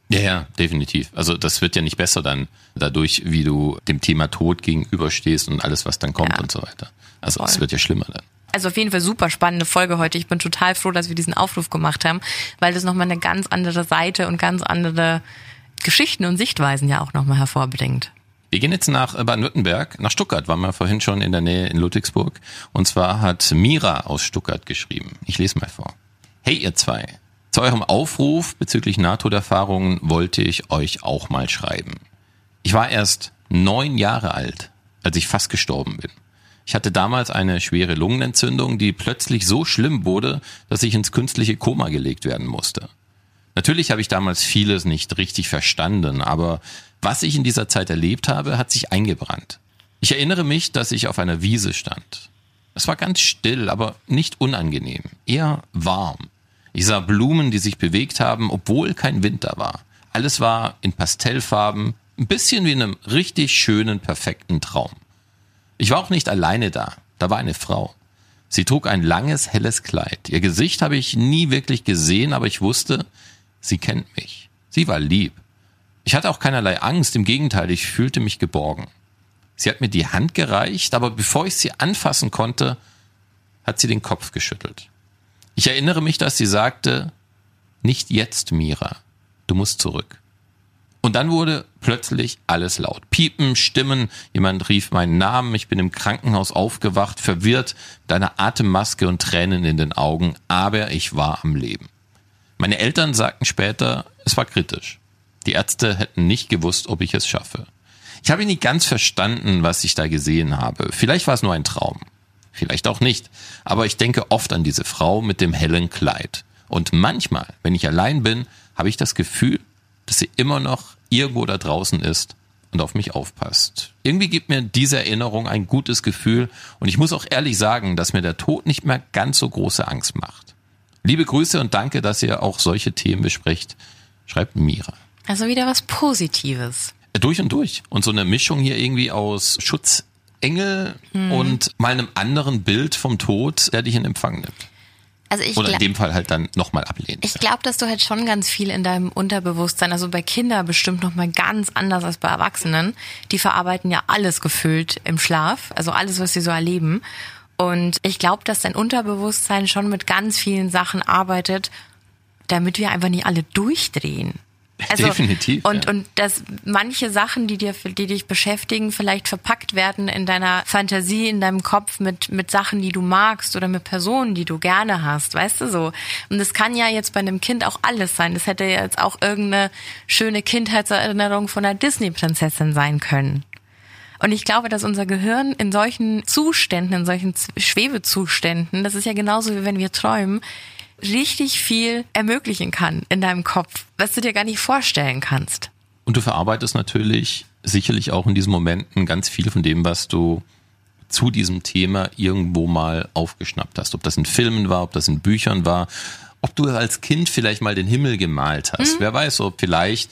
Ja, definitiv. Also das wird ja nicht besser dann dadurch, wie du dem Thema Tod gegenüberstehst und alles, was dann kommt und so weiter. Also es wird ja schlimmer dann. Also auf jeden Fall super spannende Folge heute. Ich bin total froh, dass wir diesen Aufruf gemacht haben, weil das nochmal eine ganz andere Seite und ganz andere Geschichten und Sichtweisen ja auch nochmal hervorbringt. Wir gehen jetzt nach Baden-Württemberg, nach Stuttgart, waren wir vorhin schon in der Nähe in Ludwigsburg. Und zwar hat Mira aus Stuttgart geschrieben. Ich lese mal vor. Hey ihr zwei, zu eurem Aufruf bezüglich Nahtoderfahrungen wollte ich euch auch mal schreiben. Ich war erst 9 Jahre alt, als ich fast gestorben bin. Ich hatte damals eine schwere Lungenentzündung, die plötzlich so schlimm wurde, dass ich ins künstliche Koma gelegt werden musste. Natürlich habe ich damals vieles nicht richtig verstanden, aber was ich in dieser Zeit erlebt habe, hat sich eingebrannt. Ich erinnere mich, dass ich auf einer Wiese stand. Es war ganz still, aber nicht unangenehm, eher warm. Ich sah Blumen, die sich bewegt haben, obwohl kein Winter war. Alles war in Pastellfarben, ein bisschen wie in einem richtig schönen, perfekten Traum. Ich war auch nicht alleine da. Da war eine Frau. Sie trug ein langes, helles Kleid. Ihr Gesicht habe ich nie wirklich gesehen, aber ich wusste, sie kennt mich. Sie war lieb. Ich hatte auch keinerlei Angst, im Gegenteil, ich fühlte mich geborgen. Sie hat mir die Hand gereicht, aber bevor ich sie anfassen konnte, hat sie den Kopf geschüttelt. Ich erinnere mich, dass sie sagte, nicht jetzt, Mira, du musst zurück. Und dann wurde plötzlich alles laut. Piepen, Stimmen, jemand rief meinen Namen, ich bin im Krankenhaus aufgewacht, verwirrt, mit einer Atemmaske und Tränen in den Augen, aber ich war am Leben. Meine Eltern sagten später, es war kritisch. Die Ärzte hätten nicht gewusst, ob ich es schaffe. Ich habe nicht ganz verstanden, was ich da gesehen habe. Vielleicht war es nur ein Traum. Vielleicht auch nicht. Aber ich denke oft an diese Frau mit dem hellen Kleid. Und manchmal, wenn ich allein bin, habe ich das Gefühl, dass sie immer noch irgendwo da draußen ist und auf mich aufpasst. Irgendwie gibt mir diese Erinnerung ein gutes Gefühl und ich muss auch ehrlich sagen, dass mir der Tod nicht mehr ganz so große Angst macht. Liebe Grüße und danke, dass ihr auch solche Themen besprecht, schreibt Mira. Also wieder was Positives. Durch und durch. Und so eine Mischung hier irgendwie aus Schutzengel und mal einem anderen Bild vom Tod, der dich in Empfang nimmt. Also oder in dem Fall halt dann nochmal ablehnen. Ich glaube, dass du halt schon ganz viel in deinem Unterbewusstsein, also bei Kindern bestimmt nochmal ganz anders als bei Erwachsenen. Die verarbeiten ja alles gefühlt im Schlaf, also alles, was sie so erleben. Und ich glaube, dass dein Unterbewusstsein schon mit ganz vielen Sachen arbeitet, damit wir einfach nicht alle durchdrehen. Also, definitiv. Und dass manche Sachen, die dich beschäftigen, vielleicht verpackt werden in deiner Fantasie, in deinem Kopf mit Sachen, die du magst oder mit Personen, die du gerne hast, weißt du so. Und das kann ja jetzt bei einem Kind auch alles sein. Das hätte ja jetzt auch irgendeine schöne Kindheitserinnerung von einer Disney-Prinzessin sein können. Und ich glaube, dass unser Gehirn in solchen Zuständen, in solchen Schwebezuständen, das ist ja genauso wie wenn wir träumen, richtig viel ermöglichen kann in deinem Kopf, was du dir gar nicht vorstellen kannst. Und du verarbeitest natürlich sicherlich auch in diesen Momenten ganz viel von dem, was du zu diesem Thema irgendwo mal aufgeschnappt hast. Ob das in Filmen war, ob das in Büchern war, ob du als Kind vielleicht mal den Himmel gemalt hast. Wer weiß, ob vielleicht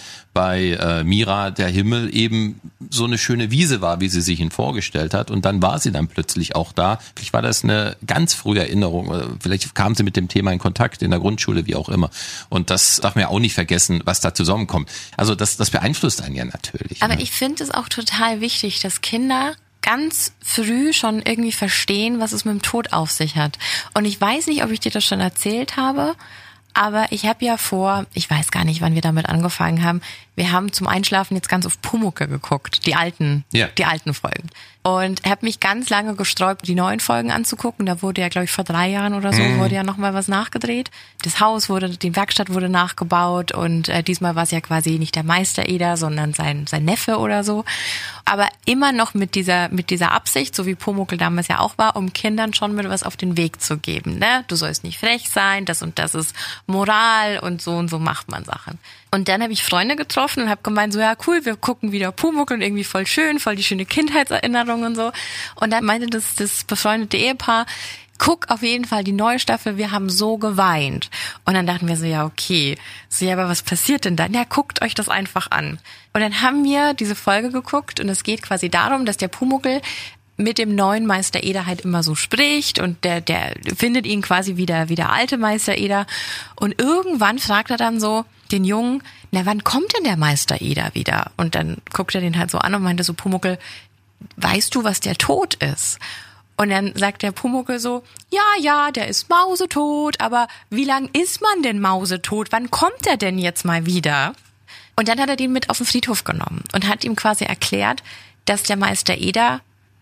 bei Mira der Himmel eben so eine schöne Wiese war, wie sie sich ihn vorgestellt hat. Und dann war sie dann plötzlich auch da. Vielleicht war das eine ganz frühe Erinnerung. Vielleicht kam sie mit dem Thema in Kontakt in der Grundschule, wie auch immer. Und das darf man ja auch nicht vergessen, was da zusammenkommt. Also das beeinflusst einen ja natürlich. Aber ich finde es auch total wichtig, dass Kinder ganz früh schon irgendwie verstehen, was es mit dem Tod auf sich hat. Und ich weiß nicht, ob ich dir das schon erzählt habe, aber ich habe ja ich weiß gar nicht, wann wir damit angefangen haben, wir haben zum Einschlafen jetzt ganz auf Pumuckl geguckt, die alten Folgen. Und habe mich ganz lange gesträubt, die neuen Folgen anzugucken. Da wurde ja, glaube ich, vor 3 Jahren oder so, wurde ja nochmal was nachgedreht. Das Haus die Werkstatt wurde nachgebaut und diesmal war es ja quasi nicht der Meister Eder, sondern sein Neffe oder so. Aber immer noch mit dieser Absicht, so wie Pumuckl damals ja auch war, um Kindern schon mit was auf den Weg zu geben. Ne? Du sollst nicht frech sein, das und das ist Moral und so macht man Sachen. Und dann habe ich Freunde getroffen und habe gemeint, so ja cool, wir gucken wieder Pumuckl und irgendwie voll schön, voll die schöne Kindheitserinnerung und so. Und dann meinte das befreundete Ehepaar, guck auf jeden Fall die neue Staffel, wir haben so geweint. Und dann dachten wir so, ja okay, so ja, aber was passiert denn dann? Ja, guckt euch das einfach an. Und dann haben wir diese Folge geguckt und es geht quasi darum, dass der Pumuckl mit dem neuen Meister Eder halt immer so spricht und der findet ihn quasi wie der alte Meister Eder. Und irgendwann fragt er dann so den Jungen, na, wann kommt denn der Meister Eder wieder? Und dann guckt er den halt so an und meinte so, Pumuckl, weißt du, was der Tod ist? Und dann sagt der Pumuckl so, ja, der ist mausetot, aber wie lang ist man denn mausetot? Wann kommt er denn jetzt mal wieder? Und dann hat er den mit auf den Friedhof genommen und hat ihm quasi erklärt, dass der Meister Eder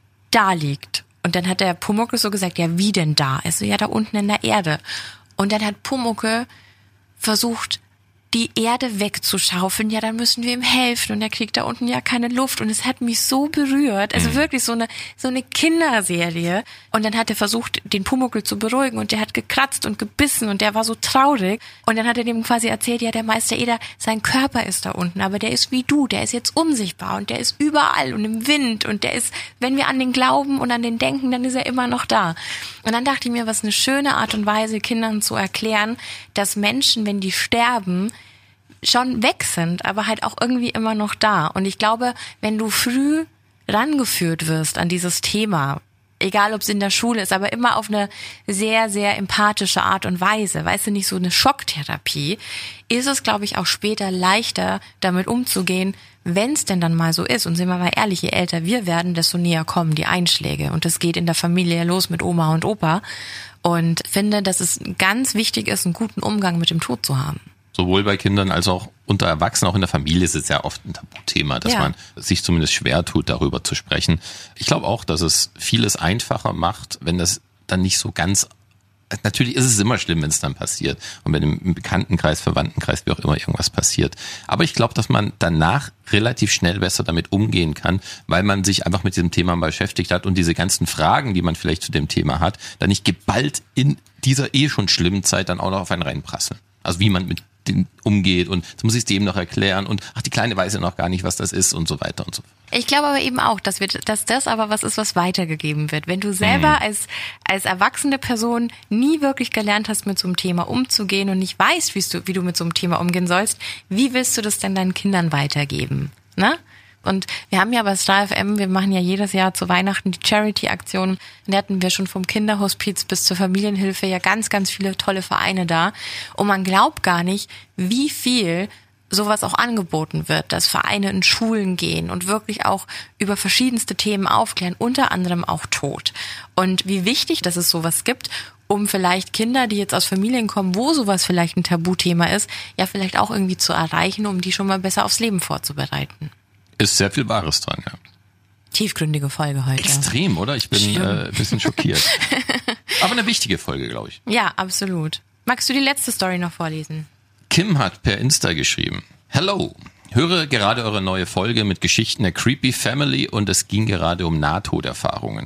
da liegt. Und dann hat der Pumuckl so gesagt, ja, wie denn da? Also ja, da unten in der Erde. Und dann hat Pumuckl versucht, die Erde wegzuschaufeln, ja, dann müssen wir ihm helfen und er kriegt da unten ja keine Luft und es hat mich so berührt, also wirklich so eine Kinderserie und dann hat er versucht, den Pumuckl zu beruhigen und der hat gekratzt und gebissen und der war so traurig und dann hat er dem quasi erzählt, ja, der Meister Eder, sein Körper ist da unten, aber der ist wie du, der ist jetzt unsichtbar und der ist überall und im Wind und der ist, wenn wir an den glauben und an den denken, dann ist er immer noch da. Und dann dachte ich mir, was eine schöne Art und Weise, Kindern zu erklären, dass Menschen, wenn die sterben, schon weg sind, aber halt auch irgendwie immer noch da. Und ich glaube, wenn du früh rangeführt wirst an dieses Thema, egal ob es in der Schule ist, aber immer auf eine sehr, sehr empathische Art und Weise, weißt du, nicht so eine Schocktherapie, ist es, glaube ich, auch später leichter, damit umzugehen, wenn es denn dann mal so ist. Und sind wir mal ehrlich, je älter wir werden, desto näher kommen die Einschläge. Und das geht in der Familie los mit Oma und Opa. Und finde, dass es ganz wichtig ist, einen guten Umgang mit dem Tod zu haben. Sowohl bei Kindern als auch unter Erwachsenen, auch in der Familie ist es ja oft ein Tabuthema, dass man sich zumindest schwer tut, darüber zu sprechen. Ich glaube auch, dass es vieles einfacher macht, wenn das dann nicht so ganz, natürlich ist es immer schlimm, wenn es dann passiert und wenn im Bekanntenkreis, Verwandtenkreis, wie auch immer irgendwas passiert. Aber ich glaube, dass man danach relativ schnell besser damit umgehen kann, weil man sich einfach mit diesem Thema mal beschäftigt hat und diese ganzen Fragen, die man vielleicht zu dem Thema hat, dann nicht geballt in dieser schon schlimmen Zeit dann auch noch auf einen reinprasseln. Also wie man mit den umgeht und jetzt muss ich es dem noch erklären und ach, die Kleine weiß ja noch gar nicht, was das ist und so weiter und so fort. Ich glaube aber eben auch, dass das aber was ist, was weitergegeben wird. Wenn du selber als erwachsene Person nie wirklich gelernt hast, mit so einem Thema umzugehen und nicht weißt, wie du mit so einem Thema umgehen sollst, wie willst du das denn deinen Kindern weitergeben? Ne? Und wir haben ja bei Star FM, wir machen ja jedes Jahr zu Weihnachten die Charity-Aktion. Da hatten wir schon vom Kinderhospiz bis zur Familienhilfe ja ganz, ganz viele tolle Vereine da. Und man glaubt gar nicht, wie viel sowas auch angeboten wird, dass Vereine in Schulen gehen und wirklich auch über verschiedenste Themen aufklären, unter anderem auch Tod. Und wie wichtig, dass es sowas gibt, um vielleicht Kinder, die jetzt aus Familien kommen, wo sowas vielleicht ein Tabuthema ist, ja vielleicht auch irgendwie zu erreichen, um die schon mal besser aufs Leben vorzubereiten. Ist sehr viel Wahres dran, ja. Tiefgründige Folge heute. Extrem, oder? Ich bin ein bisschen schockiert. Aber eine wichtige Folge, glaube ich. Ja, absolut. Magst du die letzte Story noch vorlesen? Kim hat per Insta geschrieben: Hello, höre gerade eure neue Folge mit Geschichten der Creepy Family und es ging gerade um Nahtoderfahrungen.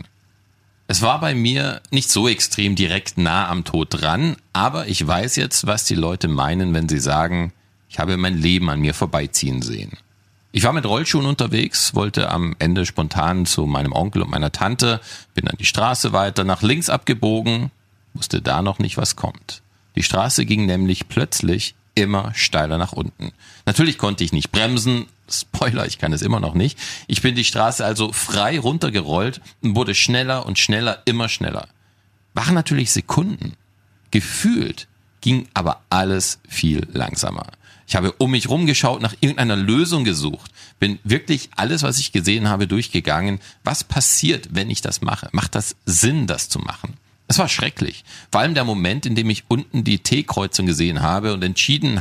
Es war bei mir nicht so extrem direkt nah am Tod dran, aber ich weiß jetzt, was die Leute meinen, wenn sie sagen, ich habe mein Leben an mir vorbeiziehen sehen. Ich war mit Rollschuhen unterwegs, wollte am Ende spontan zu meinem Onkel und meiner Tante, bin dann die Straße weiter nach links abgebogen, wusste da noch nicht, was kommt. Die Straße ging nämlich plötzlich immer steiler nach unten. Natürlich konnte ich nicht bremsen, Spoiler, ich kann es immer noch nicht. Ich bin die Straße also frei runtergerollt und wurde schneller und schneller, immer schneller. Waren natürlich Sekunden. Gefühlt ging aber alles viel langsamer. Ich habe um mich rumgeschaut, nach irgendeiner Lösung gesucht, bin wirklich alles, was ich gesehen habe, durchgegangen. Was passiert, wenn ich das mache? Macht das Sinn, das zu machen? Es war schrecklich. Vor allem der Moment, in dem ich unten die T-Kreuzung gesehen habe und entscheiden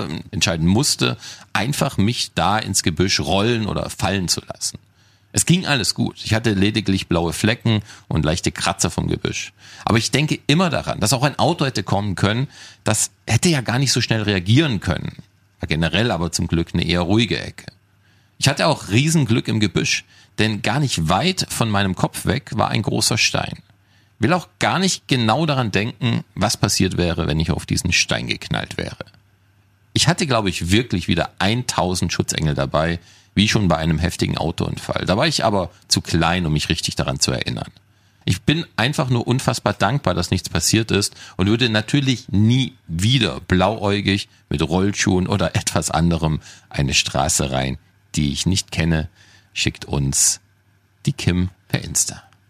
musste, einfach mich da ins Gebüsch rollen oder fallen zu lassen. Es ging alles gut. Ich hatte lediglich blaue Flecken und leichte Kratzer vom Gebüsch. Aber ich denke immer daran, dass auch ein Auto hätte kommen können, das hätte ja gar nicht so schnell reagieren können. War generell aber zum Glück eine eher ruhige Ecke. Ich hatte auch Riesenglück im Gebüsch, denn gar nicht weit von meinem Kopf weg war ein großer Stein. Will auch gar nicht genau daran denken, was passiert wäre, wenn ich auf diesen Stein geknallt wäre. Ich hatte, glaube ich, wirklich wieder 1000 Schutzengel dabei, wie schon bei einem heftigen Autounfall. Da war ich aber zu klein, um mich richtig daran zu erinnern. Ich bin einfach nur unfassbar dankbar, dass nichts passiert ist und würde natürlich nie wieder blauäugig mit Rollschuhen oder etwas anderem eine Straße rein, die ich nicht kenne. Schickt uns die Kim per Insta.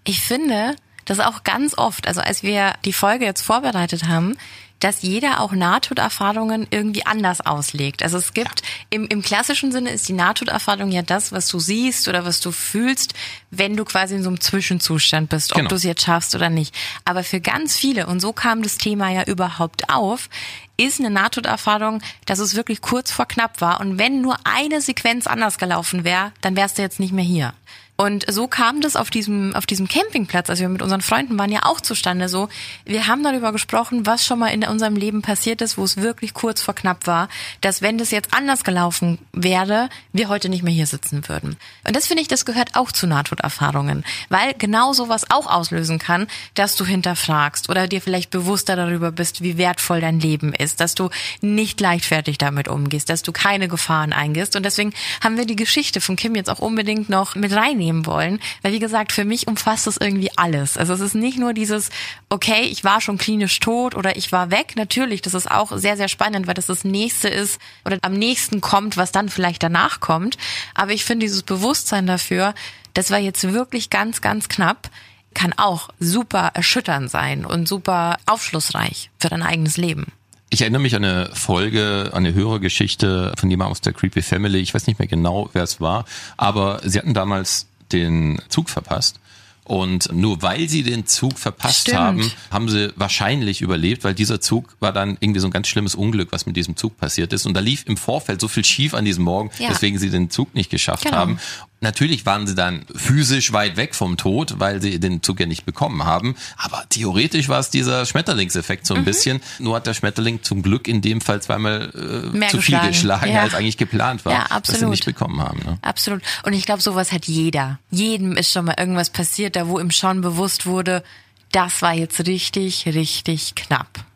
Ich finde, das auch ganz oft, also als wir die Folge jetzt vorbereitet haben, dass jeder auch Nahtoderfahrungen irgendwie anders auslegt. Also es gibt, im klassischen Sinne ist die Nahtoderfahrung ja das, was du siehst oder was du fühlst, wenn du quasi in so einem Zwischenzustand bist, ob du es jetzt schaffst oder nicht. Aber für ganz viele, und so kam das Thema ja überhaupt auf, ist eine Nahtoderfahrung, dass es wirklich kurz vor knapp war. Und wenn nur eine Sequenz anders gelaufen wäre, dann wärst du jetzt nicht mehr hier. Und so kam das auf diesem Campingplatz, also wir mit unseren Freunden waren ja auch zustande so. Wir haben darüber gesprochen, was schon mal in unserem Leben passiert ist, wo es wirklich kurz vor knapp war, dass wenn das jetzt anders gelaufen wäre, wir heute nicht mehr hier sitzen würden. Und das finde ich, das gehört auch zu Nahtoderfahrungen, weil genau sowas auch auslösen kann, dass du hinterfragst oder dir vielleicht bewusster darüber bist, wie wertvoll dein Leben ist, dass du nicht leichtfertig damit umgehst, dass du keine Gefahren eingehst. Und deswegen haben wir die Geschichte von Kim jetzt auch unbedingt noch mit reinnehmen wollen, weil wie gesagt, für mich umfasst es irgendwie alles. Also es ist nicht nur dieses, okay, ich war schon klinisch tot oder ich war weg. Natürlich, das ist auch sehr, sehr spannend, weil das Nächste ist oder am nächsten kommt, was dann vielleicht danach kommt. Aber ich finde dieses Bewusstsein dafür, das war jetzt wirklich ganz, ganz knapp, kann auch super erschütternd sein und super aufschlussreich für dein eigenes Leben. Ich erinnere mich an eine Folge, an eine Hörergeschichte von jemandem aus der Creepy Family. Ich weiß nicht mehr genau, wer es war, aber sie hatten damals den Zug verpasst. Und nur weil sie den Zug verpasst haben, haben sie wahrscheinlich überlebt, weil dieser Zug war dann irgendwie so ein ganz schlimmes Unglück, was mit diesem Zug passiert ist. Und da lief im Vorfeld so viel schief an diesem Morgen, weswegen sie den Zug nicht geschafft haben. Natürlich waren sie dann physisch weit weg vom Tod, weil sie den Zug ja nicht bekommen haben. Aber theoretisch war es dieser Schmetterlingseffekt so ein bisschen. Nur hat der Schmetterling zum Glück in dem Fall zweimal zu viel geschlagen, als eigentlich geplant war, dass sie nicht bekommen haben. Ne? Absolut. Und ich glaube, sowas hat jeder. Jedem ist schon mal irgendwas passiert, da wo ihm schon bewusst wurde, das war jetzt richtig, richtig knapp.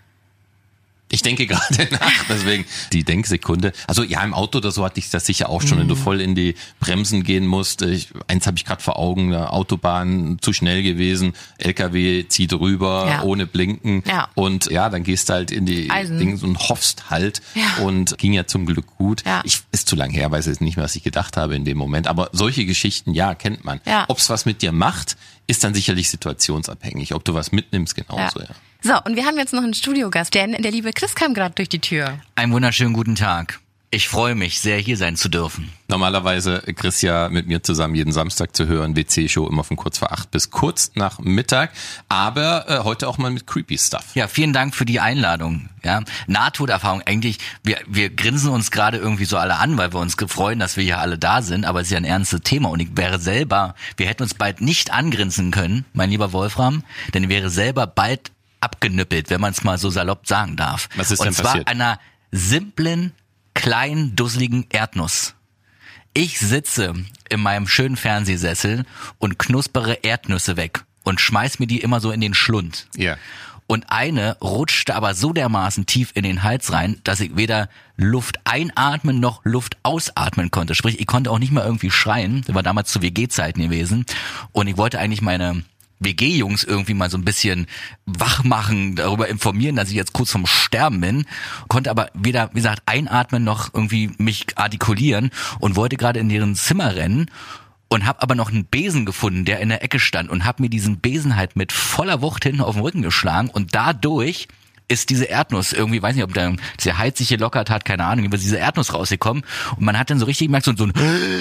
Ich denke gerade nach, deswegen die Denksekunde. Also ja, im Auto oder so hatte ich das sicher auch schon, wenn du voll in die Bremsen gehen musst. Eins habe ich gerade vor Augen, Autobahn zu schnell gewesen, LKW zieht rüber, ohne Blinken. Ja. Und ja, dann gehst du halt in die Dinge und hoffst halt. Ja. Und ging ja zum Glück gut. Ja. Ist zu lang her, weiß jetzt nicht mehr, was ich gedacht habe in dem Moment. Aber solche Geschichten, ja, kennt man. Ja. Ob es was mit dir macht, ist dann sicherlich situationsabhängig. Ob du was mitnimmst, genauso, ja. So, und wir haben jetzt noch einen Studiogast, denn der liebe Chris kam gerade durch die Tür. Einen wunderschönen guten Tag. Ich freue mich sehr, hier sein zu dürfen. Normalerweise Chris ja mit mir zusammen jeden Samstag zu hören, WC-Show immer von kurz vor 8 bis kurz nach Mittag, aber heute auch mal mit Creepy Stuff. Ja, vielen Dank für die Einladung. Ja, Nahtoderfahrung, eigentlich, wir grinsen uns gerade irgendwie so alle an, weil wir uns freuen, dass wir hier alle da sind, aber es ist ja ein ernstes Thema und ich wäre selber, wir hätten uns bald nicht angrinsen können, mein lieber Wolfram, denn ich wäre selber bald abgenüppelt, wenn man es mal so salopp sagen darf. Was ist denn passiert? Und zwar einer simplen, kleinen, dusseligen Erdnuss. Ich sitze in meinem schönen Fernsehsessel und knuspere Erdnüsse weg und schmeiß mir die immer so in den Schlund. Ja. Und eine rutschte aber so dermaßen tief in den Hals rein, dass ich weder Luft einatmen noch Luft ausatmen konnte. Sprich, ich konnte auch nicht mal irgendwie schreien. Das war damals zu WG-Zeiten gewesen. Und ich wollte eigentlich meine WG-Jungs irgendwie mal so ein bisschen wach machen, darüber informieren, dass ich jetzt kurz vorm Sterben bin, konnte aber weder, wie gesagt, einatmen noch irgendwie mich artikulieren und wollte gerade in deren Zimmer rennen und habe aber noch einen Besen gefunden, der in der Ecke stand und habe mir diesen Besen halt mit voller Wucht hinten auf den Rücken geschlagen und dadurch ist diese Erdnuss irgendwie, weiß nicht, ob der Hals sich gelockert hat, keine Ahnung, über diese Erdnuss rausgekommen und man hat dann so richtig gemerkt, so ein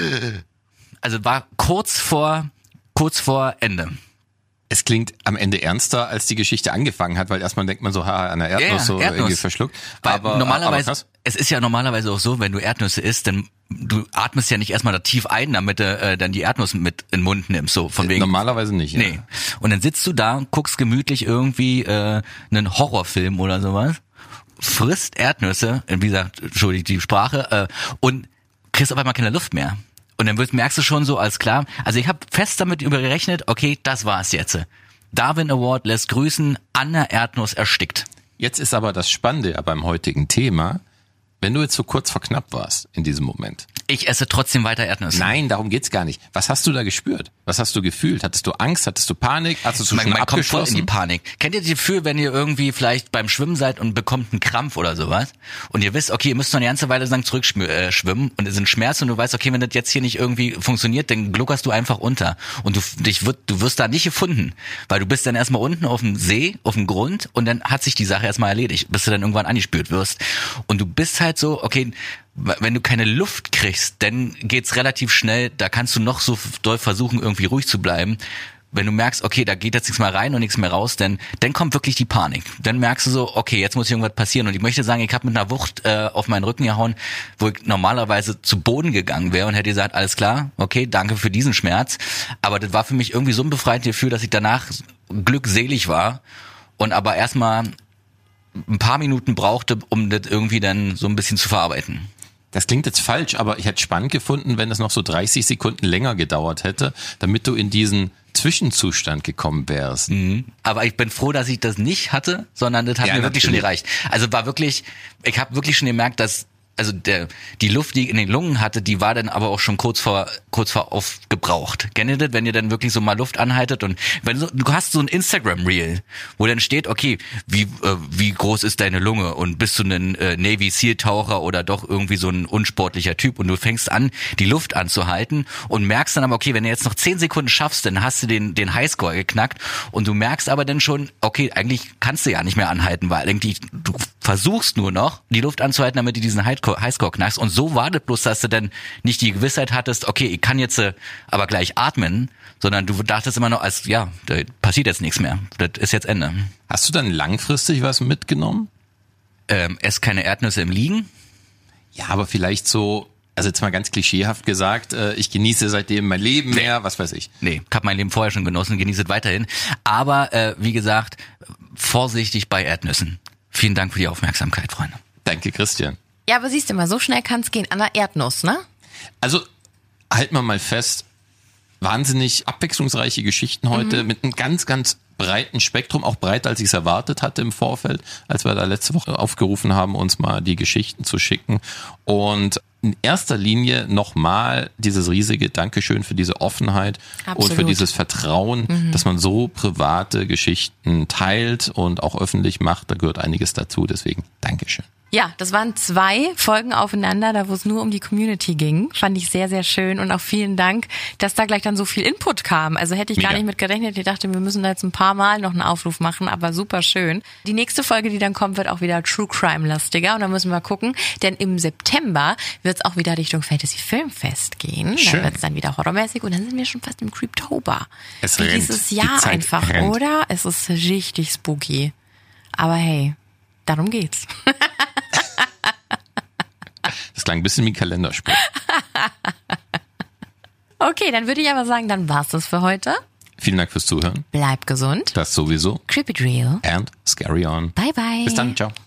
also war kurz vor Ende. Es klingt amEnde ernster, als die Geschichte angefangen hat, weil erstmal denkt man so, an der Erdnuss irgendwie verschluckt. Aber normalerweise, es ist ja normalerweise auch so, wenn du Erdnüsse isst, dann du atmest ja nicht erstmal da tief ein, damit du dann die Erdnuss mit in den Mund nimmst, so von wegen. Normalerweise nicht. Ja. Nee. Und dann sitzt du da, guckst gemütlich irgendwie einen Horrorfilm oder sowas, frisst Erdnüsse, wie gesagt, entschuldigt die Sprache, und kriegst auf einmal keine Luft mehr. Und dann merkst du schon so, alles klar. Also ich habe fest damit übergerechnet, okay, das war's jetzt. Darwin Award lässt grüßen, an der Erdnuss erstickt. Jetzt ist aber das Spannende beim heutigen Thema, Wenn du jetzt so kurz vor knapp warst in diesem Moment. Ich esse trotzdem weiter Erdnüsse. Nein, darum geht's gar nicht. Was hast du da gespürt? Was hast du gefühlt? Hattest du Angst? Hattest du Panik? Hast du schon Man kommt voll abgeschlossen? in die Panik. Kennt ihr das Gefühl, wenn ihr irgendwie vielleicht beim Schwimmen seid und bekommt einen Krampf oder sowas und ihr wisst, okay, ihr müsst noch eine ganze Weile lang zurückschwimmen und es sind Schmerzen und du weißt, okay, wenn das jetzt hier nicht irgendwie funktioniert, dann gluckerst du einfach unter und du wirst da nicht gefunden, weil du bist dann erstmal unten auf dem See, auf dem Grund und dann hat sich die Sache erstmal erledigt, bis du dann irgendwann angespürt wirst und du bist halt so, okay, wenn du keine Luft kriegst, dann geht's relativ schnell, da kannst du noch so doll versuchen, irgendwie ruhig zu bleiben. Wenn du merkst, okay, da geht jetzt nichts mehr rein und nichts mehr raus, dann kommt wirklich die Panik. Dann merkst du so, okay, jetzt muss irgendwas passieren. Und ich möchte sagen, ich habe mit einer Wucht auf meinen Rücken gehauen, wo ich normalerweise zu Boden gegangen wäre und hätte gesagt, alles klar, okay, danke für diesen Schmerz. Aber das war für mich irgendwie so ein befreiendes Gefühl, dass ich danach glückselig war und aber erstmal ein paar Minuten brauchte, um das irgendwie dann so ein bisschen zu verarbeiten. Das klingt jetzt falsch, aber ich hätte spannend gefunden, wenn es noch so 30 Sekunden länger gedauert hätte, damit du in diesen Zwischenzustand gekommen wärst. Aber ich bin froh, dass ich das nicht hatte, sondern das hat mir wirklich schon gereicht. Also war wirklich, ich habe wirklich schon gemerkt, dass also die Luft, die ich in den Lungen hatte, die war dann aber auch schon kurz vor aufgebraucht. Kennt ihr das, wenn ihr dann wirklich so mal Luft anhaltet und wenn du hast so ein Instagram-Reel, wo dann steht, okay, wie groß ist deine Lunge und bist du ein Navy Seal Taucher oder doch irgendwie so ein unsportlicher Typ und du fängst an, die Luft anzuhalten und merkst dann aber, okay, wenn du jetzt noch 10 Sekunden schaffst, dann hast du den Highscore geknackt und du merkst aber dann schon, okay, eigentlich kannst du ja nicht mehr anhalten, weil eigentlich du versuchst nur noch, die Luft anzuhalten, damit du diesen Highscore knackst. Und so war das bloß, dass du dann nicht die Gewissheit hattest, okay, ich kann jetzt aber gleich atmen, sondern du dachtest immer noch, da passiert jetzt nichts mehr. Das ist jetzt Ende. Hast du dann langfristig was mitgenommen? Ess keine Erdnüsse im Liegen. Ja, aber vielleicht so, also jetzt mal ganz klischeehaft gesagt, ich genieße seitdem mein Leben mehr, was weiß ich. Nee, ich habe mein Leben vorher schon genossen, genieße es weiterhin. Aber wie gesagt, vorsichtig bei Erdnüssen. Vielen Dank für die Aufmerksamkeit, Freunde. Danke, Christian. Ja, aber siehst du mal, so schnell kann es gehen an der Erdnuss, ne? Also, halten wir mal fest, wahnsinnig abwechslungsreiche Geschichten heute mit einem ganz, ganz breiten Spektrum, auch breiter, als ich es erwartet hatte im Vorfeld, als wir da letzte Woche aufgerufen haben, uns mal die Geschichten zu schicken. Und in erster Linie nochmal dieses riesige Dankeschön für diese Offenheit. Absolut. Und für dieses Vertrauen, dass man so private Geschichten teilt und auch öffentlich macht. Da gehört einiges dazu, deswegen Dankeschön. Ja, das waren 2 Folgen aufeinander, da wo es nur um die Community ging. Fand ich sehr, sehr schön und auch vielen Dank, dass da gleich dann so viel Input kam. Also hätte ich gar nicht mit gerechnet. Ich dachte, wir müssen da jetzt ein paar Mal noch einen Aufruf machen, aber super schön. Die nächste Folge, die dann kommt, wird auch wieder True Crime-lastiger und da müssen wir gucken, denn im September wird es auch wieder Richtung Fantasy Filmfest gehen. Schön. Da wird es dann wieder horrormäßig und dann sind wir schon fast im Creeptober. Es Wie rennt. dieses Jahr einfach, rennt. oder? Es ist richtig spooky. Aber hey, darum geht's. Das klang ein bisschen wie ein Kalenderspruch. Okay, dann würde ich aber sagen, dann war's das für heute. Vielen Dank fürs Zuhören. Bleib gesund. Das sowieso. Creep it real. And scary on. Bye, bye. Bis dann. Ciao.